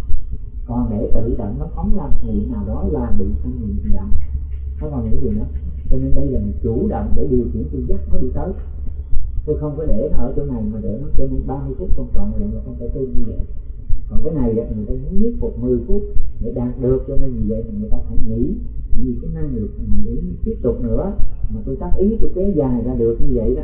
Còn để tự động nó phóng ra một niệm nào đó là bị sanh niệm tự động, nó còn nghĩ gì nữa. Cho nên đây là mình chủ động để điều khiển tôi dắt nó đi tới, tôi không có để nó ở chỗ này mà để nó. Cho nên 30 phút con trọn vẹn là con phải tu như vậy. Còn cái này người ta muốn nhất phục 10 phút để đạt được, cho nên vì vậy mà người ta phải nghĩ vì cái năng lực mà để tiếp tục nữa, mà tôi tác ý tôi kéo dài ra được như vậy đó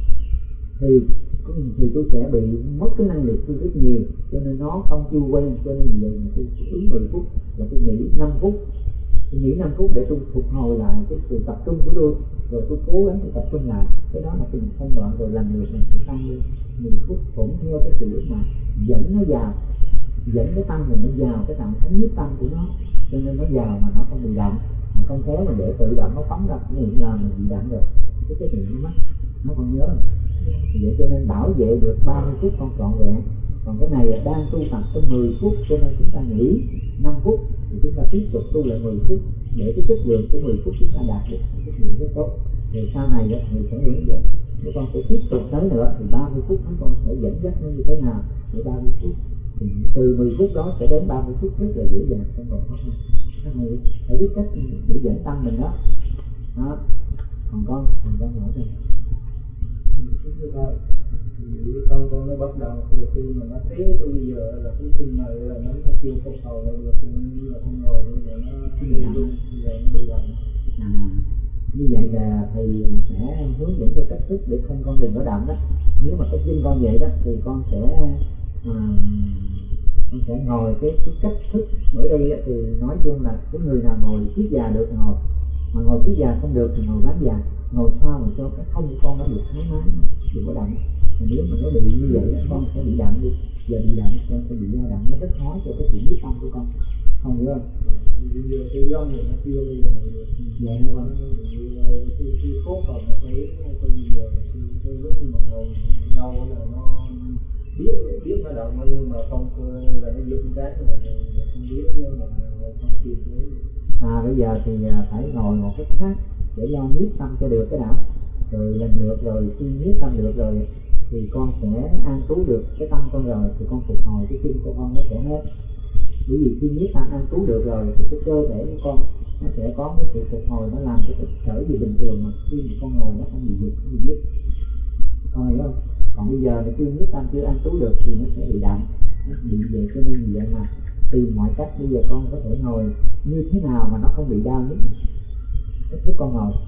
thì tôi sẽ bị mất cái năng lực tôi rất nhiều, cho nên nó không chưa quen. Cho nên vì vậy mà tôi đúng 10 phút là tôi nghỉ 5 phút, tôi nghỉ 5 phút để tôi phục hồi lại cái sự tập trung của tôi, rồi tôi cố gắng tôi tập trung lại. Cái đó là tôi phân đoạn, rồi lần lượt mình sẽ tăng lên 10 phút cũng theo cái sự mà dẫn nó vào, dẫn cái tâm mình nó vào cái trạng thái nhất tâm của nó, cho nên nó vào mà nó không bị động. Mà không khéo mà để tự động nó phóng ra cái niệm là mình bị động rồi, cái trách nhiệm nó mất. Nó còn nhớ không? Vậy cho nên bảo vệ được 30 phút con trọn vẹn. Còn cái này đang tu tập trong 10 phút, cho nên chúng ta nghỉ 5 phút thì chúng ta tiếp tục tu lại 10 phút để cái chất lượng của 10 phút chúng ta đạt được chất lượng rất tốt. Rồi sau này thì sẽ hướng dẫn nếu con sẽ tiếp tục tới nữa thì 30 phút nó con sẽ dẫn dắt nó như thế nào để 30 phút thì từ 10 phút đó sẽ đến 30 phút rất là dễ dàng, không còn khó khăn. Cái này phải biết cách để dẫn tâm mình đó. Còn con hỏi xem. Con nó bắt đầu từ khi mà nó tế tôi bây giờ là cái khi mà là nó chưa phục hồi lại được, như là con ngồi bây giờ nó bị động, bây giờ nó bị động. Như vậy là thầy sẽ hướng dẫn cho cách thức để con đừng có động đó. Nếu mà cái chân con vậy đó thì con sẽ ngồi cái cách thức ở đây thì nói chung là cái người nào ngồi kiết già được thì ngồi, mà ngồi kiết già không được thì ngồi ván già, ngồi sao mà cho cái thân của con nó được thoải mái, đừng có động. Mà nếu mà nó bị như vậy đó, con sẽ bị động đi, giờ bị động con sẽ bị dao động, nó rất khó cho cái sự quyết tâm của con, không hiểu không? Bây giờ cái gông này nó chưa bây giờ được vậy đó con. Cái cốt còn nó thấy tôi bây giờ cái lúc mà ngồi lâu là nó biết nó động nhưng mà không là nó dựng cái là không biết mà không kịp lấy. Bây giờ thì phải ngồi một cách khác để lo nhiếp tâm cho được cái đã, rồi lần lượt rồi khi nhiếp tâm được rồi thì con sẽ an trú được cái tâm con, rồi thì con phục hồi cái chân của con nó sẽ hết. Bởi vì khi nhiếp tâm an trú được rồi thì cái cơ thể của con nó sẽ có cái sự phục hồi, nó làm cho cái trở về bình thường, mà khi mà con ngồi nó không bị giật, không bị giết. Con hiểu không? Còn bây giờ mà chưa nhiếp tâm chưa an trú được thì nó sẽ bị động, nó bị vậy. Cho nên vì vậy mà tìm mọi cách bây giờ con có thể ngồi như thế nào mà nó không bị đau nhất. Cách thức con ngồi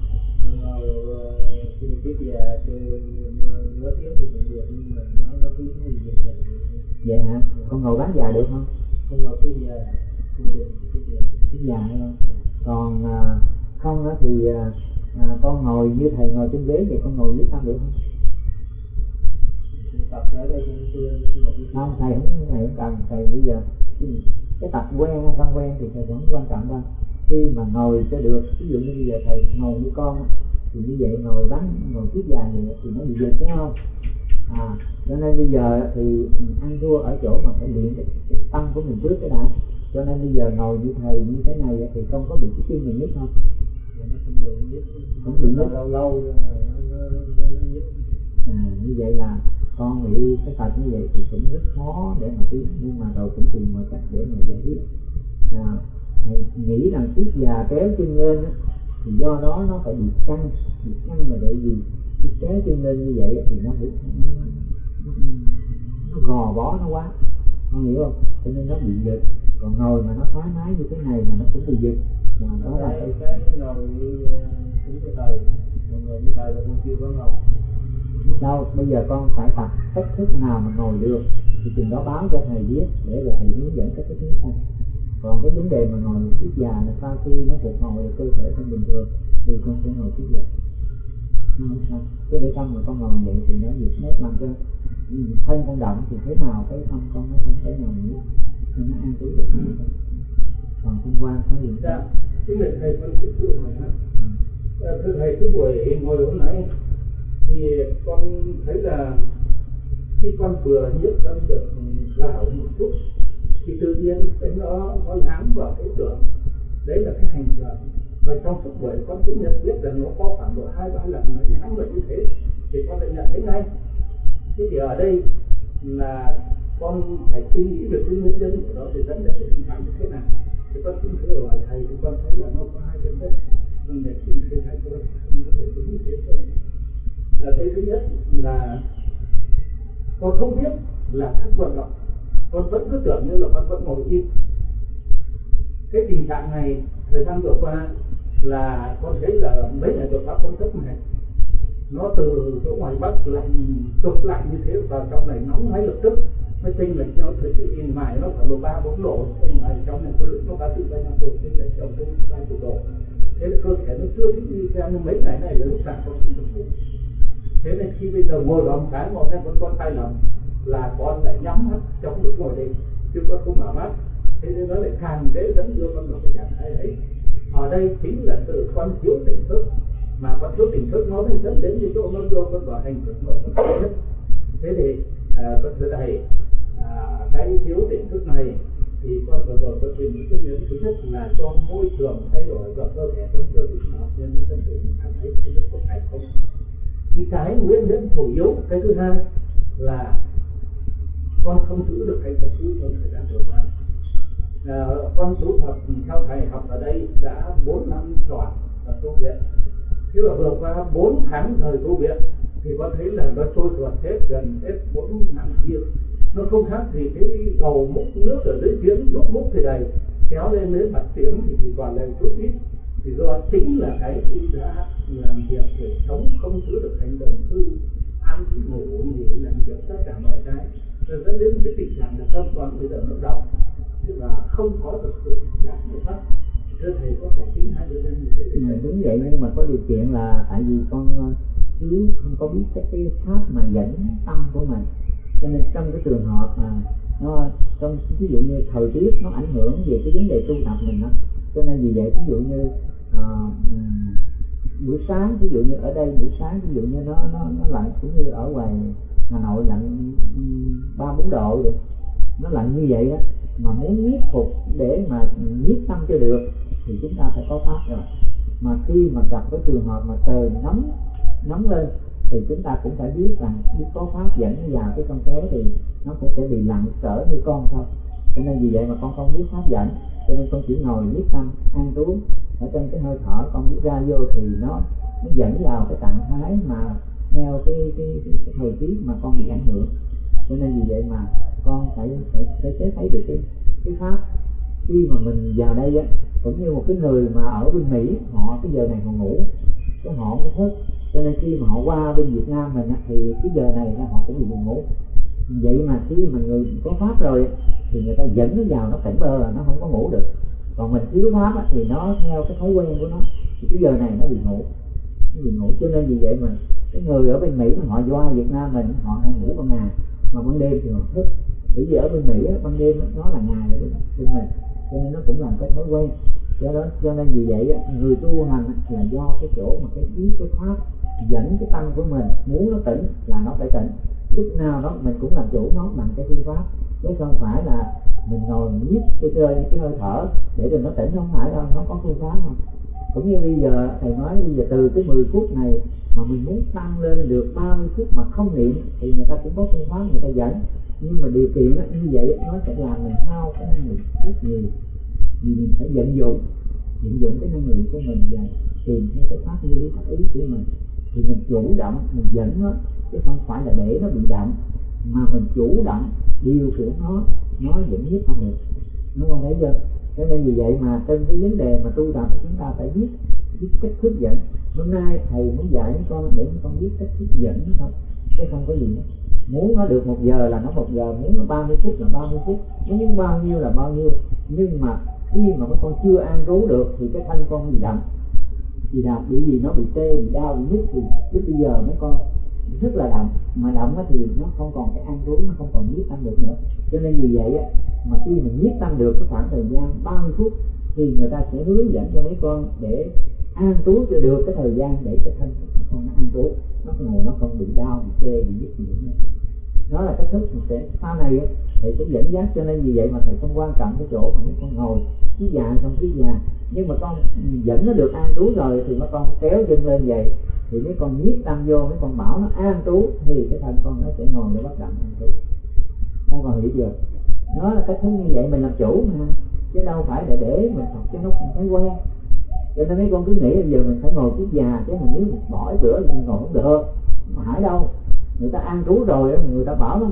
tiếp già nửa tiếng thì cũng được, nhưng mà nó cứ bị giật. Vậy hả? Con ngồi bán già được không? Con ngồi tiếp già không được, tiếp già không? Còn không á thì con ngồi như thầy ngồi trên ghế thì con ngồi quyết tâm được không? Tập ở đây không, thầy không cần. Thầy bây giờ cái tập quen hay không quen thì thầy vẫn quan trọng đâu. Khi mà ngồi cho được, ví dụ như bây giờ thầy ngồi như con á, thì như vậy ngồi tiếp già vậy thì nó bị giật, đúng không? Cho nên bây giờ thì ăn thua ở chỗ mà phải luyện cái tâm của mình trước cái đã. Cho nên bây giờ ngồi như thầy như thế này thì con có bị cái chân mình nhức không? Không bị nhức. Lâu như vậy là con bị cái tật như vậy thì cũng rất khó để mà tiến, nhưng mà rồi cũng tìm mọi cách để mà giải quyết. Thầy nghĩ rằng tiết già kéo chân lên á, thì do đó nó phải bị căng là để gì? Khi kéo chân lên như vậy thì nó gò bó nó quá, con hiểu không? Cho nên nó bị giật. Còn ngồi mà nó thoải mái như thế này mà nó cũng bị giật. Đó là cái ngồi như chính cái thầy, ngồi như thầy là con chưa có ngồi. Đâu, bây giờ con phải tập cách thức nào mà ngồi được thì chừng đó báo cho thầy biết để rồi thầy hướng dẫn cách thức này. Còn cái vấn đề mà ngồi tiết già là sau khi nó phục hồi được cơ thể trong bình thường thì con sẽ ngồi tiết già. Không sao. Chứ để không mà con ngồi vậy thì nó việc nét làm cho thân con động thì thế nào cái thân con nó không thể nào nữa nên nó an trú được. Còn hôm qua có gì? Dạ, chính là thầy con cứ thưa hỏi ha. Thưa thầy, cái buổi ngồi hôm nãy thì con thấy là khi con vừa nhiếp tâm được vào một chút thì tự nhiên cái nó láng vào cái tưởng, đấy là cái hành tưởng. Và trong suốt buổi con cũng nhận biết là nó có khoảng độ 2-3 lần nó láng vào như thế thì con lại nhận thấy ngay. Thế thì ở đây là con phải suy nghĩ về cái nguyên nhân của nó để dẫn đến cái tình trạng như thế nào. Thì con xin thưa hỏi thầy thì con thấy là nó có hai vấn đề. Con để xin thưa thầy có thể cứ như thế không? Là cái thứ nhất là con không biết là các vận động, con vẫn cứ tưởng như là con vẫn ngồi im. Cái tình trạng này thời gian vừa qua là con thấy là mấy ngày vừa qua con thấp này nó từ chỗ ngoài Bắc lạnh cực lạnh như thế vào trong này nóng ngay lập tức. Mới tinh là nó thấy cái ngoài nó khoảng độ 3-4 độ, ngoài trong này có lúc nó 34-35 độ, tinh là trong cái 30 độ. Thế là cơ thể nó chưa thích nghi ra, nhưng mấy ngày này là lúc nào con cũng được ngủ. Thế nên khi bây giờ ngồi vào một cái một em con sai lầm là con lại nhắm mắt trong lúc ngồi đây chứ con không mở mắt. Thế nên nó lại càng dễ dẫn đưa con vào cái trạng thái ấy. Ở đây chính là sự con thiếu tỉnh thức, mà con thiếu tỉnh thức nó mới dẫn đến những chỗ nó đưa con vào hành thức nó nhất. Thế thì con thưa thầy, cái thiếu tỉnh thức này thì con vừa rồi con tìm những cái nguyên thứ nhất là do môi trường thay đổi và cơ thể con chưa thích hợp nên nó dẫn đến tình trạng ấy chứ được có phải không? Cái nguyên nhân chủ yếu, cái thứ hai là con không giữ được cái tập trung trong thời gian vừa qua. Con tu tập theo thầy học ở đây đã 4 năm tròn ở tu viện. Thế là vừa qua 4 tháng thời tu viện thì con thấy là nó trôi tuột hết gần hết 4 năm kia. Nó không khác gì cái bầu múc nước ở dưới giếng, lúc múc thì đầy, kéo lên đến mặt tiếng thì chỉ còn lại chút ít. Thì do chính là cái đã làm việc để sống không giữ được hành động thư ăn ngủ nghỉ làm việc tất cả mọi cái, rồi dẫn đến cái tình trạng là tâm con bây giờ nó đọc, tức là không có được sự giác ngộ pháp. Thưa thầy có thể tính hai đứa như thế để đúng vậy, nhưng mà có điều kiện là tại vì con thiếu không có biết cái pháp mà dẫn tâm của mình, cho nên trong cái trường hợp mà nó trong ví dụ như thời tiết nó ảnh hưởng về cái vấn đề tu tập mình đó, cho nên vì vậy ví dụ như buổi sáng, ví dụ như ở đây buổi sáng ví dụ như nó lạnh, cũng như ở ngoài Hà Nội lạnh 3-4 độ vậy, nó lạnh như vậy đó, mà muốn nhiếp phục để mà nhiếp tâm cho được thì chúng ta phải có pháp rồi. Mà khi mà gặp cái trường hợp mà trời nóng lên thì chúng ta cũng phải biết rằng biết có pháp dẫn vào cái con kéo thì nó cũng sẽ bị lạnh cỡ như con thôi. Cho nên vì vậy mà con không biết pháp dẫn, cho nên con chỉ ngồi nhiếp tâm an trú ở trong cái hơi thở, con biết ra vô thì nó dẫn vào cái trạng thái mà theo cái thời tiết mà con bị ảnh hưởng. Cho nên vì vậy mà con phải thấy được cái pháp. Khi mà mình vào đây á, cũng như một cái người mà ở bên Mỹ, họ cái giờ này họ ngủ, cái họ không có thức, cho nên khi mà họ qua bên Việt Nam mình á, thì cái giờ này họ cũng bị buồn ngủ. Vậy mà khi mà người có pháp rồi á, thì người ta dẫn nó vào, nó tỉnh bơ là nó không có ngủ được. Còn mình thiếu pháp á, thì nó theo cái thói quen của nó, thì cái giờ này nó bị ngủ. Cho nên vì vậy mà cái người ở bên Mỹ họ qua Việt Nam mình, họ hay ngủ ban ngày mà ban đêm thì họ thức. Bởi vì ở bên Mỹ á, ban đêm nó là ngày ở bên mình, cho nên nó cũng làm cái thói quen. Cho nên vì vậy á, người tu hành là do cái chỗ mà cái pháp dẫn cái tâm của mình, muốn nó tỉnh là nó phải tỉnh. lúc nào đó mình cũng làm chủ nó bằng cái phương pháp, chứ không phải là mình ngồi mình nhiếp cái hơi thở để rồi nó tỉnh, không phải đâu, nó có phương pháp mà. Cũng như bây giờ thầy nói, bây giờ từ cái 10 phút này mà mình muốn tăng lên được 30 phút mà không niệm thì người ta cũng có phương pháp người ta dẫn, nhưng mà điều kiện đó, như vậy nó sẽ làm mình hao cái năng lượng rất nhiều, vì mình phải vận dụng cái năng lượng của mình và tìm theo cái pháp như lý pháp ý của mình, thì mình chủ động mình dẫn nó, chứ không phải là để nó bị động, mà mình chủ động điều khiển nó dẫn nhất không được, đúng không? Thấy chưa? Cho nên vì vậy mà trong cái vấn đề mà tu tập chúng ta phải biết cách thức dẫn. Hôm nay thầy muốn dạy mấy con để mấy con biết cách thức dẫn nó thôi, chứ không có gì nữa. Muốn nó được 1 giờ là nó 1 giờ, muốn nó 30 phút là 30 phút, muốn bao nhiêu là bao nhiêu. Nhưng mà khi mà mấy con chưa an trú được thì cái thân con bị động, bởi vì nó bị tê, bị đau, bị nhức, thì lúc bây giờ mấy con rất là động, mà động thì nó không còn cái an trú, nó không còn nhiếp tâm được nữa. Cho nên vì vậy mà khi mình nhiếp tâm được cái khoảng thời gian 30 phút thì người ta sẽ hướng dẫn cho mấy con để an trú cho được cái thời gian để cái thân của con nó an trú, nó ngồi nó không bị đau, bị tê, bị nhức gì nữa. Đó là cách thức mình sẽ sau này thầy sẽ dẫn dắt. Cho nên vì vậy mà thầy không quan trọng cái chỗ mà mấy con ngồi cứ dài không cứ dài, nhưng mà con dẫn nó được an trú rồi thì mấy con kéo chân lên vậy thì mấy con nhiếp tâm vô, mấy con bảo nó an trú thì cái thân con nó sẽ ngồi nó bất động an trú. Các con hiểu chưa? Đó là cách thức như vậy, mình làm chủ mà, chứ đâu phải là để mình học cho nó thói quen. Cho nên mấy con cứ nghĩ bây giờ mình phải ngồi kiết già, chứ mình nếu mình bỏ bữa thì mình ngồi không được, mà phải đâu. Người ta an trú rồi, người ta bảo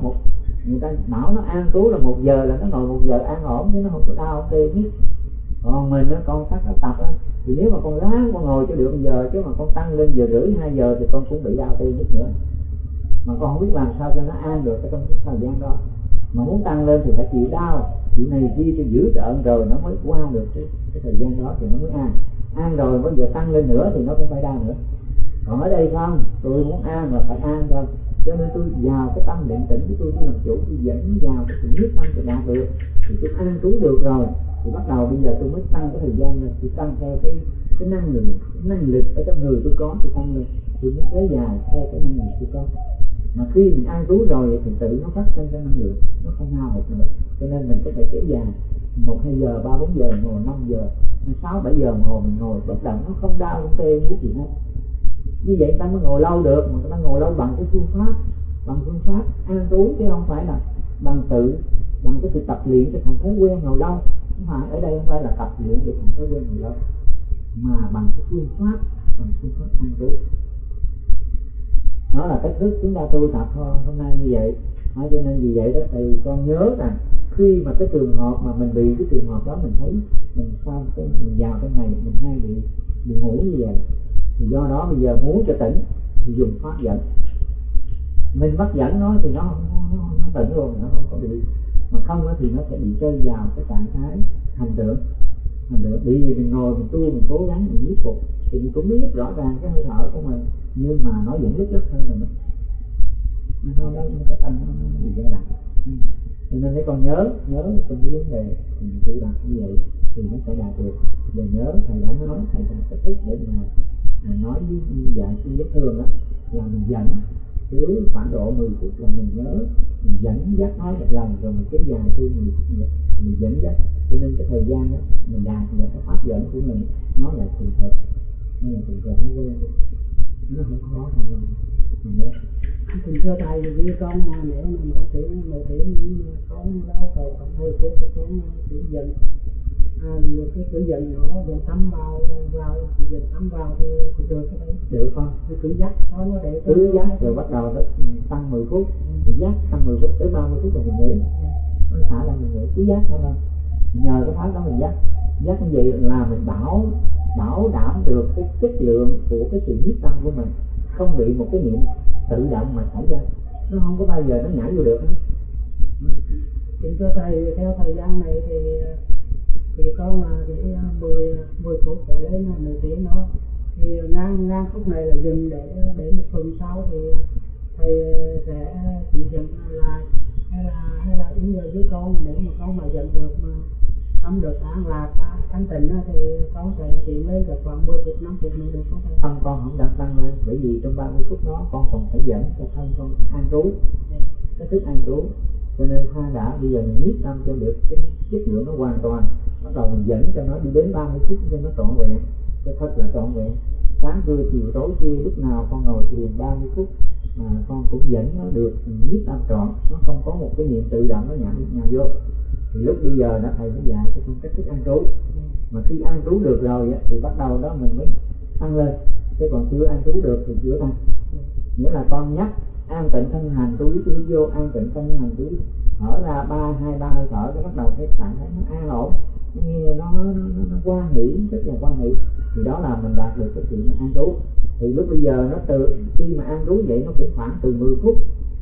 nó an trú là 1 giờ là nó ngồi 1 giờ an ổn, chứ nó không có đau không tê nhức. Còn mình con phát tập thì nếu mà con ráng con ngồi cho được 1 giờ, chứ mà con tăng lên 1:30 2 giờ thì con cũng bị đau tê nhức nữa, mà con không biết làm sao cho nó an được trong cái thời gian đó. Mà muốn tăng lên thì phải chịu đau, chịu này kia cho dữ tợn rồi nó mới qua được cái thời gian đó thì nó mới an rồi bây giờ tăng lên nữa thì nó cũng phải đau nữa. Còn ở đây không, tôi muốn an là phải an thôi, cho nên tôi vào cái tâm định tĩnh của tôi làm chủ, tôi dẫn nó vào cái sự quyết tâm tôi đạt được thì tôi an trú được rồi, thì bắt đầu bây giờ tôi mới tăng cái thời gian lên, tôi tăng theo cái năng lượng, cái năng lực ở trong người tôi có, tôi tăng lên, tôi mới kéo dài theo cái năng lực tôi có. Mà khi mình an trú rồi thì tự nó phát sinh ra năng lượng, nó không hao hụt nữa. Cho nên mình có thể kéo dài 1-2 giờ, 3-4 giờ ngồi, 5 giờ, 6-7 giờ ngồi, mình ngồi bất động, nó không đau không tê nhức gì hết. Như vậy ta mới ngồi lâu được, mà ta ngồi lâu bằng cái phương pháp an trú, chứ không phải là bằng cái sự tập luyện cho thành thói quen ngồi lâu. Không phải, ở đây không phải là tập luyện để thành thói quen ngồi lâu, mà bằng cái phương pháp an trú. Đó là cách thức chúng ta tu tập hôm nay như vậy. Cho nên vì vậy đó thì con nhớ rằng khi mà cái trường hợp mà mình bị cái trường hợp đó, mình thấy mình sao mình vào trong này mình hay bị buồn ngủ như vậy, thì do đó bây giờ muốn cho tỉnh thì dùng pháp dẫn. Mình bắt dẫn nó thì nó tỉnh luôn, nó không có bị, mà không thì nó sẽ bị rơi vào cái trạng thái hành tượng. Bởi vì mình ngồi mình tu, mình cố gắng mình nhiếp phục thì mình cũng biết rõ ràng cái hơi thở của mình, nhưng mà nó vẫn lứt hơn mình. Nó đây cái tâm nó bị dao động. Cho nên mấy con nhớ trong cái vấn đề mình tu tập như vậy thì nó sẽ đạt được. Và nhớ thầy đã nói, thầy đã cách thức để mà nói với dạy sư vết thương đó là mình dẫn cứ khoảng độ 10 phút là mình nhớ mình dẫn dắt nó một lần, rồi mình kéo dài thêm 10 phút nữa mình dẫn dắt. Cho nên cái thời gian đó mình đạt được cái pháp dẫn của mình nó là thường thực, nó quen đi, nó không khó không đâu. Mình nhớ Thì thưa thầy, vì con mà nếu mà nổi tiếng con đâu còn 10 phút thì con cứ dần cái cứ dần nó dần thấm vào thì cũng được cái đấy. Được không? Thì cứ dắt nó để cứ dắt rồi bắt đầu nó tăng 10 phút, thì dắt tăng 10 phút tới 30 phút rồi mình nghỉ, nó thả ra mình nghỉ, cứ dắt thôi. Nhờ cái pháp đó mình dắt như vậy là mình bảo đảm được cái chất lượng của cái sự nhiếp tâm của mình, không bị một cái niệm tự động mà xảy ra, nó không có bao giờ nó nhảy vô được hết. Kính thưa thầy, theo thời gian này thì con là cái 10 phút trở lên là nửa tiếng đó, thì ngang phút này là dừng để một tuần sau thì thầy sẽ chỉ dừng lại, hay là ý giờ với con nếu mà con mà dừng được mà tâm được an lạc thanh tịnh thì con sẽ tiến lên được khoảng 10 phút 5 phút nữa được không thầy? Không, con không đặt tăng lên, bởi vì trong 30 phút đó con còn phải dẫn cho thân con an trú, cái thức an trú. Cho nên tha đã bây giờ mình nhiếp tâm cho được cái chất lượng nó hoàn toàn, bắt đầu mình dẫn cho nó đi đến 30 phút cho nó trọn vẹn, cho thật là trọn vẹn. Sáng trưa chiều tối khuya lúc nào con ngồi thiền 30 phút con cũng dẫn nó được nhiếp tâm trọn, nó không có một cái niệm tự động nó nhào vô. Thì lúc bây giờ đó thầy mới dạy cho con cách thức an trú. Mà khi an trú được rồi thì bắt đầu đó mình mới tăng lên, chứ còn chưa an trú được thì chưa tăng. Nghĩa là con nhắc an tịnh thân hành trú biết vô, an tịnh thân hành trú thở ra 2-3 hơi thở, cái bắt đầu cái trạng thái nó an ổn, nó nghe nó hoan hỷ, rất là hoan hỷ, thì đó là mình đạt được cái chuyện an trú. Thì lúc bây giờ nó từ khi mà an trú vậy nó cũng khoảng từ 10 phút,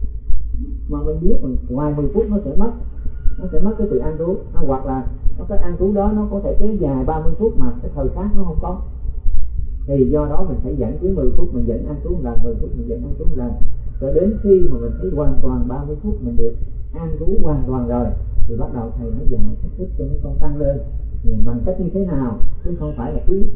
mà mình biết ngoài 10 phút nó sẽ mất cái sự an trú, hoặc là cái an trú đó nó có thể kéo dài 30 phút mà cái thời khắc nó không có. Thì do đó mình phải dẫn cái 10 phút mình dẫn an trú một lần, 10 phút mình dẫn an trú một lần, cho đến khi mà mình thấy hoàn toàn 30 phút mình được an trú hoàn toàn rồi thì bắt đầu thầy mới dạy cách thức cho mấy con tăng lên. Bằng cách như thế nào, chứ không phải là cứ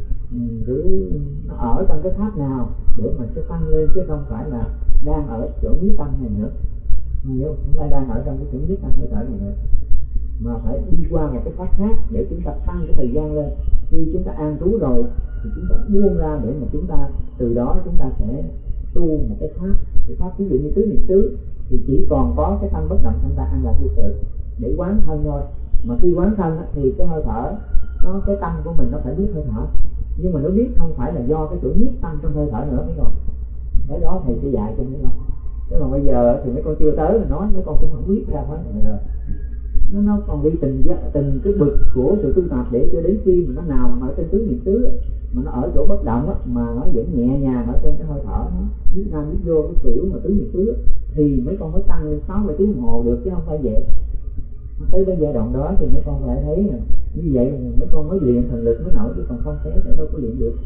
nó ở trong cái pháp nào để mà cho tăng lên, chứ không phải là đang ở chỗ nhiếp tâm này nữa. Hiểu không? Chúng ta đang ở trong cái chỗ nhiếp tâm hơi thở này nữa, mà phải đi qua một cái pháp khác để chúng ta tăng cái thời gian lên. Khi chúng ta an trú rồi thì chúng ta buông ra để mà chúng ta từ đó chúng ta sẽ tu một cái pháp ví dụ như tứ niệm xứ thì chỉ còn có cái tâm bất động thanh ta an lạc vô sự để quán thân thôi. Mà khi quán thân thì cái hơi thở cái tâm của mình nó phải biết hơi thở, nhưng mà nó biết không phải là do cái chỗ nhiếp tâm trong hơi thở nữa mấy con. Cái đó thầy sẽ dạy cho mấy con. Chứ mà bây giờ thì mấy con chưa tới là nói mấy con cũng không biết ra hết rồi. Nó còn đi từng cái bực của sự tu tập để cho đến khi mà nó nào mà ở trên tứ niệm xứ mà nó ở chỗ bất động mà nó vẫn nhẹ nhàng ở trên cái hơi thở, nó biết ra biết vô cái kiểu mà tứ niệm xứ thì mấy con mới tăng lên 6-7 tiếng đồng hồ được, chứ không phải vậy. Tới cái giai đoạn đó thì mấy con lại thấy là như vậy mấy con mới luyện thần lực mới nổi, chứ còn không khéo đâu có luyện được.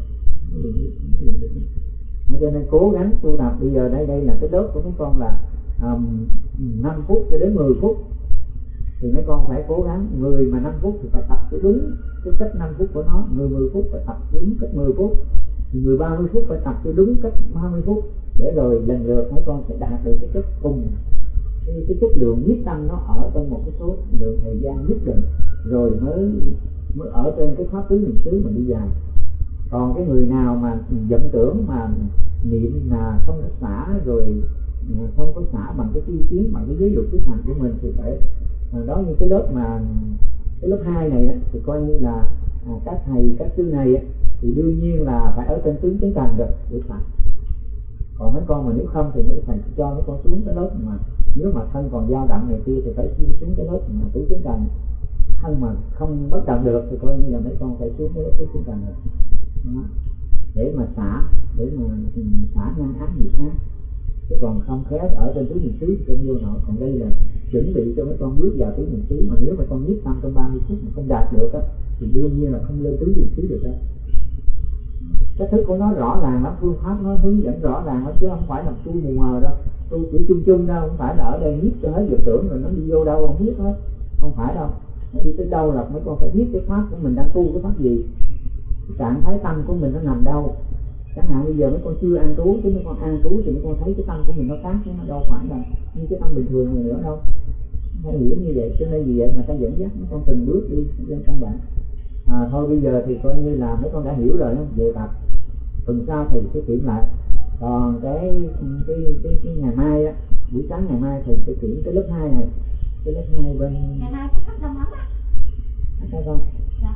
Cho nên cố gắng tu tập. Bây giờ đây là cái lớp của mấy con là 5 phút cho đến 10 phút thì mấy con phải cố gắng. Người mà 5 phút thì phải tập cho đúng cái cách 5 phút của nó, người 10 phút phải tập đúng cách 10 phút, thì người 30 phút phải tập cho đúng cách 30 phút, để rồi lần lượt mấy con sẽ đạt được cái chất cùng cái chất lượng nhiếp tâm nó ở trong một cái số lượng thời gian nhất định, rồi mới ở trên cái pháp tứ niệm xứ mà đi dài. Còn cái người nào mà vọng tưởng mà niệm là không có xả, rồi không có xả bằng cái tri kiến, bằng cái giới luật thực hành của mình, thì phải đó như cái lớp 2 này thì coi như là các thầy các sư này thì đương nhiên là phải ở trên tướng chánh cần rồi để phải. Còn mấy con mà nếu không thì mấy thầy cho mấy con xuống cái lớp mà nếu mà thân còn dao động này kia thì phải xuống cái lớp mà tứ chánh cần. Thân mà không bất động được thì coi như là mấy con phải xuống cái lớp tứ chánh cần rồi đó, để mà xả ngăn ác nghiệp ác. Chứ còn không khéo ở trên tứ niệm xứ thì không vô nổi. Còn đây là chuẩn bị cho mấy con bước vào tứ niệm xứ, mà nếu mà con nhiếp tâm trong 30 phút mà không đạt được thì đương nhiên là không lên tứ niệm xứ được đâu. Cách thức của nó rõ ràng lắm, phương pháp nó hướng dẫn rõ ràng lắm, chứ không phải là tu mù mờ đâu, tu kiểu chung chung đâu, không phải là ở đây nhiếp cho hết vọng tưởng rồi nó đi vô đâu không biết hết, không phải đâu. Nó đi tới đâu là mấy con phải biết cái pháp của mình đang tu cái pháp gì, cái trạng thái tâm của mình nó nằm đâu. Chẳng hạn bây giờ mấy con chưa an trú, chứ mấy con an trú thì mấy con thấy cái tâm của mình nó khác, nó đâu phải là như cái tâm bình thường này nữa đâu. Phải hiểu như vậy. Cho nên vì vậy mà ta dẫn dắt mấy con từng bước đi lên căn bản. Thôi bây giờ thì coi như là mấy con đã hiểu rồi, về tập tuần sau thầy sẽ kiểm lại. Còn cái ngày mai buổi sáng ngày mai thầy sẽ kiểm cái lớp 2 này, cái lớp 2 bên. Ngày mai có khách đông lắm á. Sao không? Dạ.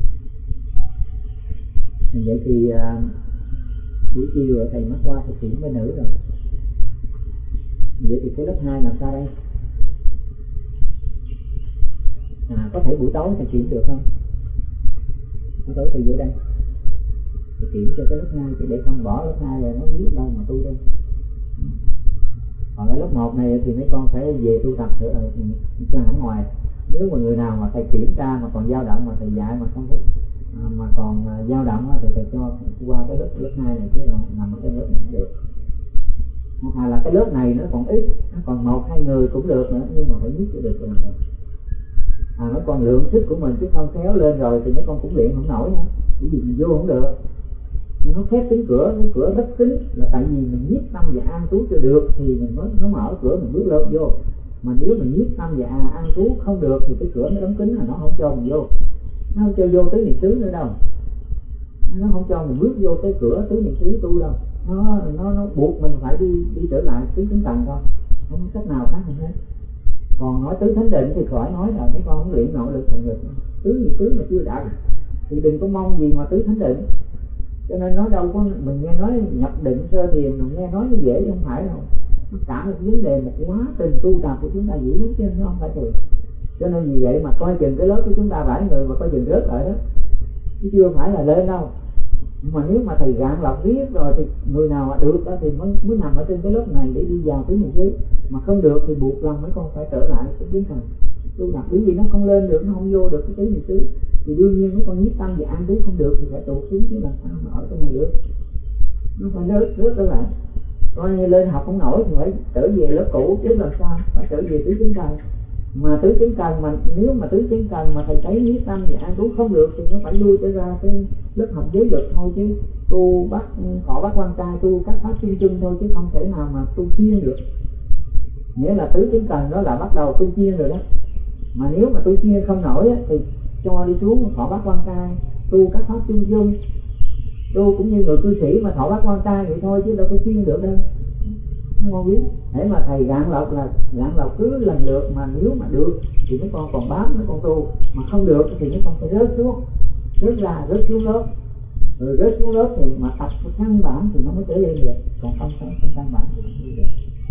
Vậy thì buổi chiều thầy mắc qua thầy kiểm bên nữ rồi. Vậy thì cái lớp 2 làm sao đây? Có thể buổi tối thầy kiểm được không? Buổi tối thầy vô đây thầy kiểm cho cái lớp 2, chứ để không bỏ lớp 2 rồi nó biết đâu mà tu đây. Còn cái lớp 1 này thì mấy con phải về tu tập cho hẳn ngoài. Nếu mà người nào mà thầy kiểm tra mà còn dao động mà thầy dạy mà không có mà còn dao động thì thầy cho qua cái lớp 2 này, chứ nằm ở cái lớp này không được. Hoặc là cái lớp này nó còn ít, nó còn 1-2 người cũng được nữa, nhưng mà phải biết cho được rồi. mấy con lượng sức của mình chứ không khéo lên rồi thì mấy con cũng luyện không nổi nữa, cái gì mình vô không được. Nó khép kín cửa, cái cửa rất kín là tại vì mình nhiếp tâm và an trú cho được thì mình mới nó mở cửa mình bước lên vô. Mà nếu mình nhiếp tâm và an trú không được thì cái cửa nó đóng kín là nó không cho mình vô, nó không cho vô tứ niệm xứ nữa đâu, nó không cho mình bước vô cái cửa tứ niệm xứ tu đâu, nó buộc mình phải đi trở lại tứ chúng tầng thôi, không có cách nào khác hơn hết. Còn nói tứ thánh định thì khỏi nói rồi, mấy con không luyện nội lực thần lực, tứ niệm xứ mà chưa đạt thì đừng có mong gì mà tứ thánh định. Cho nên nó đâu có, mình nghe nói nhập định sơ thiền mình nghe nói như dễ chứ không phải đâu, nó cả một vấn đề, một quá trình tu tập của chúng ta dữ lắm chứ nó không phải thường. Cho nên vì vậy mà coi chừng cái lớp của chúng ta 7 người mà coi chừng rớt lại đó, chứ chưa phải là lên đâu. Mà nếu mà thầy gạn lọc riết rồi thì người nào mà được đó thì mới nằm ở trên cái lớp này để đi vào tứ niệm xứ, mà không được thì buộc lòng mấy con phải trở lại cái tiến hành tu tập, bởi vì nó không lên được, nó không vô được cái tứ niệm xứ thì đương nhiên mấy con nhiếp tâm và an trú không được thì phải tụt xuống, chứ làm sao mà ở trong này được, nó phải rớt trở lại. Coi như lên học không nổi thì phải trở về lớp cũ, chứ làm sao phải trở về tứ chứng cần. Mà tứ chứng cần mà nếu mà tứ chứng cần mà thầy thấy nhiếp tâm và an trú không được thì nó phải lui trở ra cái lớp học giới luật thôi, chứ tu bắt thọ bắt quan trai, tu các pháp chung chung thôi, chứ không thể nào mà tu chuyên được. Nghĩa là tứ chứng cần đó là bắt đầu tu chuyên rồi đó, mà nếu mà tu chuyên không nổi á, thì cho đi xuống thọ bắt quan trai, tu các pháp chung chung, tu cũng như người cư sĩ mà thọ bắt quan trai vậy thôi, chứ đâu có chuyên được đâu. Nó con biết, hễ mà thầy gạn lọc là gạn lọc cứ lần lượt, mà nếu mà được thì mấy con còn bám mấy con tu, mà không được thì mấy con phải rớt xuống, rớt ra, rớt xuống lớp, rồi rớt xuống lớp thì mà tập căn bản thì nó mới trở lên được, còn không căn bản thì không đi được.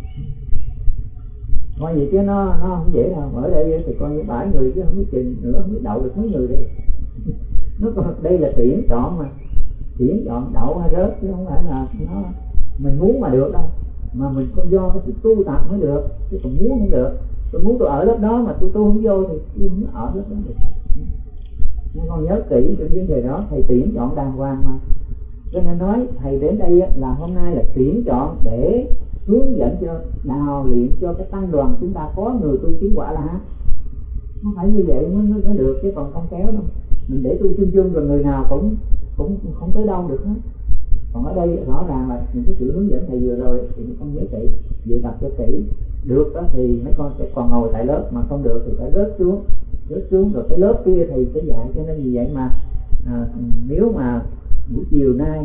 Coi vậy chứ nó không dễ đâu. Ở đây thì coi như 7 người chứ không biết chừng nữa, không biết đậu được mấy người đây. Nó còn đây là tuyển chọn mà, tuyển chọn đậu hay rớt chứ không phải là nó mình muốn mà được đâu, mà mình có do cái sự tu tập mới được, chứ còn muốn không được. Tôi muốn tôi ở lớp đó mà tôi tu không vô thì tôi không ở lớp đó được. Nên con nhớ kỹ trong vấn đề đó, thầy tuyển chọn đàng hoàng mà. Cho nên nói thầy đến đây là hôm nay là tuyển chọn để hướng dẫn cho đào luyện cho cái tăng đoàn chúng ta có người tu chứng quả là không phải như vậy mới được, chứ còn không kéo đâu. Mình để tu chung chung rồi người nào cũng không tới đâu được hết. Còn ở đây rõ ràng là những cái sự hướng dẫn thầy vừa rồi thì mấy con nhớ kỹ, về tập cho kỹ. Được đó thì mấy con sẽ còn ngồi tại lớp, mà không được thì phải rớt xuống rồi cái lớp kia thầy sẽ dạy. Cho nên vì vậy mà nếu mà buổi chiều nay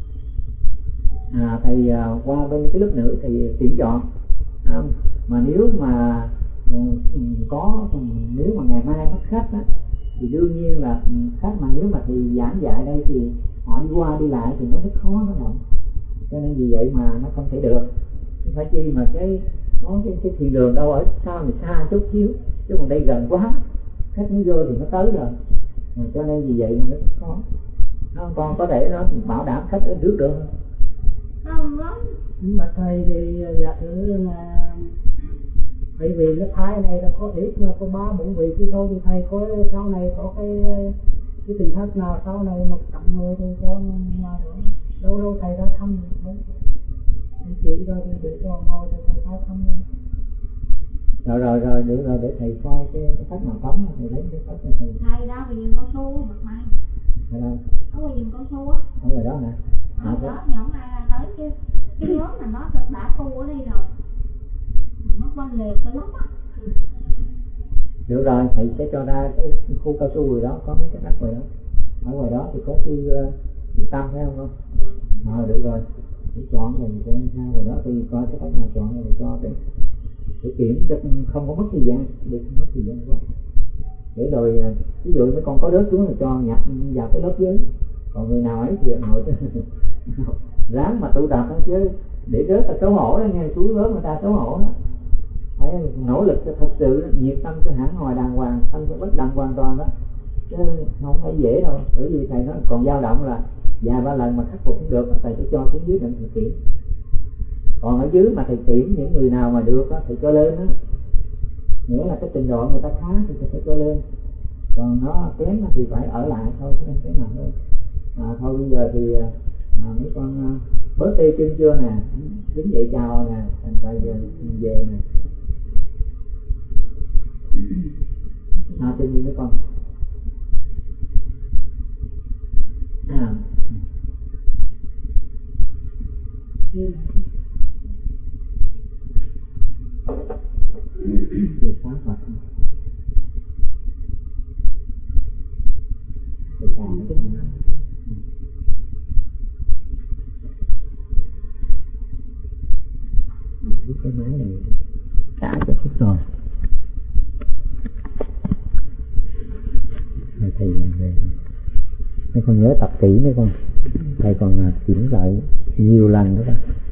thầy qua bên cái lớp nữ thì tuyển chọn, mà nếu mà nếu mà ngày mai bắt khách á, thì đương nhiên là khách mà nếu mà thầy giảng dạy đây thì họ đi qua đi lại thì nó rất khó, nó động. Cho nên vì vậy mà nó không thể được. Phải chi mà có cái thiền đường đâu ở xa thì xa chút xíu, chứ còn đây gần quá, khách muốn vô thì nó tới rồi. Cho nên vì vậy mà nó rất khó. Con có thể nó bảo đảm khách ở trước được không? Không lắm. Mà thầy thì giả sử là bởi vì nó thái này là có ít mà có 3-4 vị chứ thôi, thì thầy có sau này có cái tình thất nào sau này 110 thì cho mà đâu thầy ra thăm đấy, thầy chỉ rồi thì để cho ngồi thì thầy ra thăm. Rồi được rồi, để thầy coi cái thất nào trống, thầy lấy cái thất này thầy ra ngoài vườn cao su á, bật mày ở đâu? ở ngoài vườn cao su á, Ở ngoài đó hả? ở đó thì hôm nay ra tới chứ cái nhóm là nó đã tu ở đây rồi, nó quanh lề cái lắm á. Được rồi, thầy sẽ cho ra cái khu cao su rồi đó, có mấy cái đất ngoài đó. Ở ngoài đó thì có sư Tâm phải không? Được rồi, để chọn rồi sẽ ra ngoài đó thì coi cái đất nào chọn rồi cho cái để kiểm cho không có mất thời gian, để không mất thời gian quá. Để rồi ví dụ mấy con có rớt xuống thì cho nhập vào cái lớp dưới, còn người nào ấy thì ngồi ráng mà tu tập đó, chứ để rớt là xấu hổ đó nghe, xuống lớp người ta xấu hổ đó. Phải nỗ lực cho thật sự nhiệt tâm cho hẳn hồi đàng hoàng, tâm cho bất động hoàn toàn đó, chứ không phải dễ đâu. Bởi vì thầy nói còn dao động là vài ba lần mà khắc phục không được, thầy sẽ cho xuống dưới đặng thầy kiểm. Còn ở dưới mà thầy kiểm những người nào mà được đó, thầy cho lên đó, nghĩa là cái trình độ người ta khá thì thầy sẽ cho lên, còn nó kém thì phải ở lại thôi, chứ không thể nào hơn. Thôi bây giờ thì mấy con bớt tê chân chưa nè, đứng dậy chào nè, thành giờ về nè. Tự nhiên mấy con chưa phá Phật tất cả mấy con cái máy này cả cho phút rồi. Thầy về mấy con nhớ tập kỹ mấy con, thầy còn kiểm lại nhiều lần nữa con.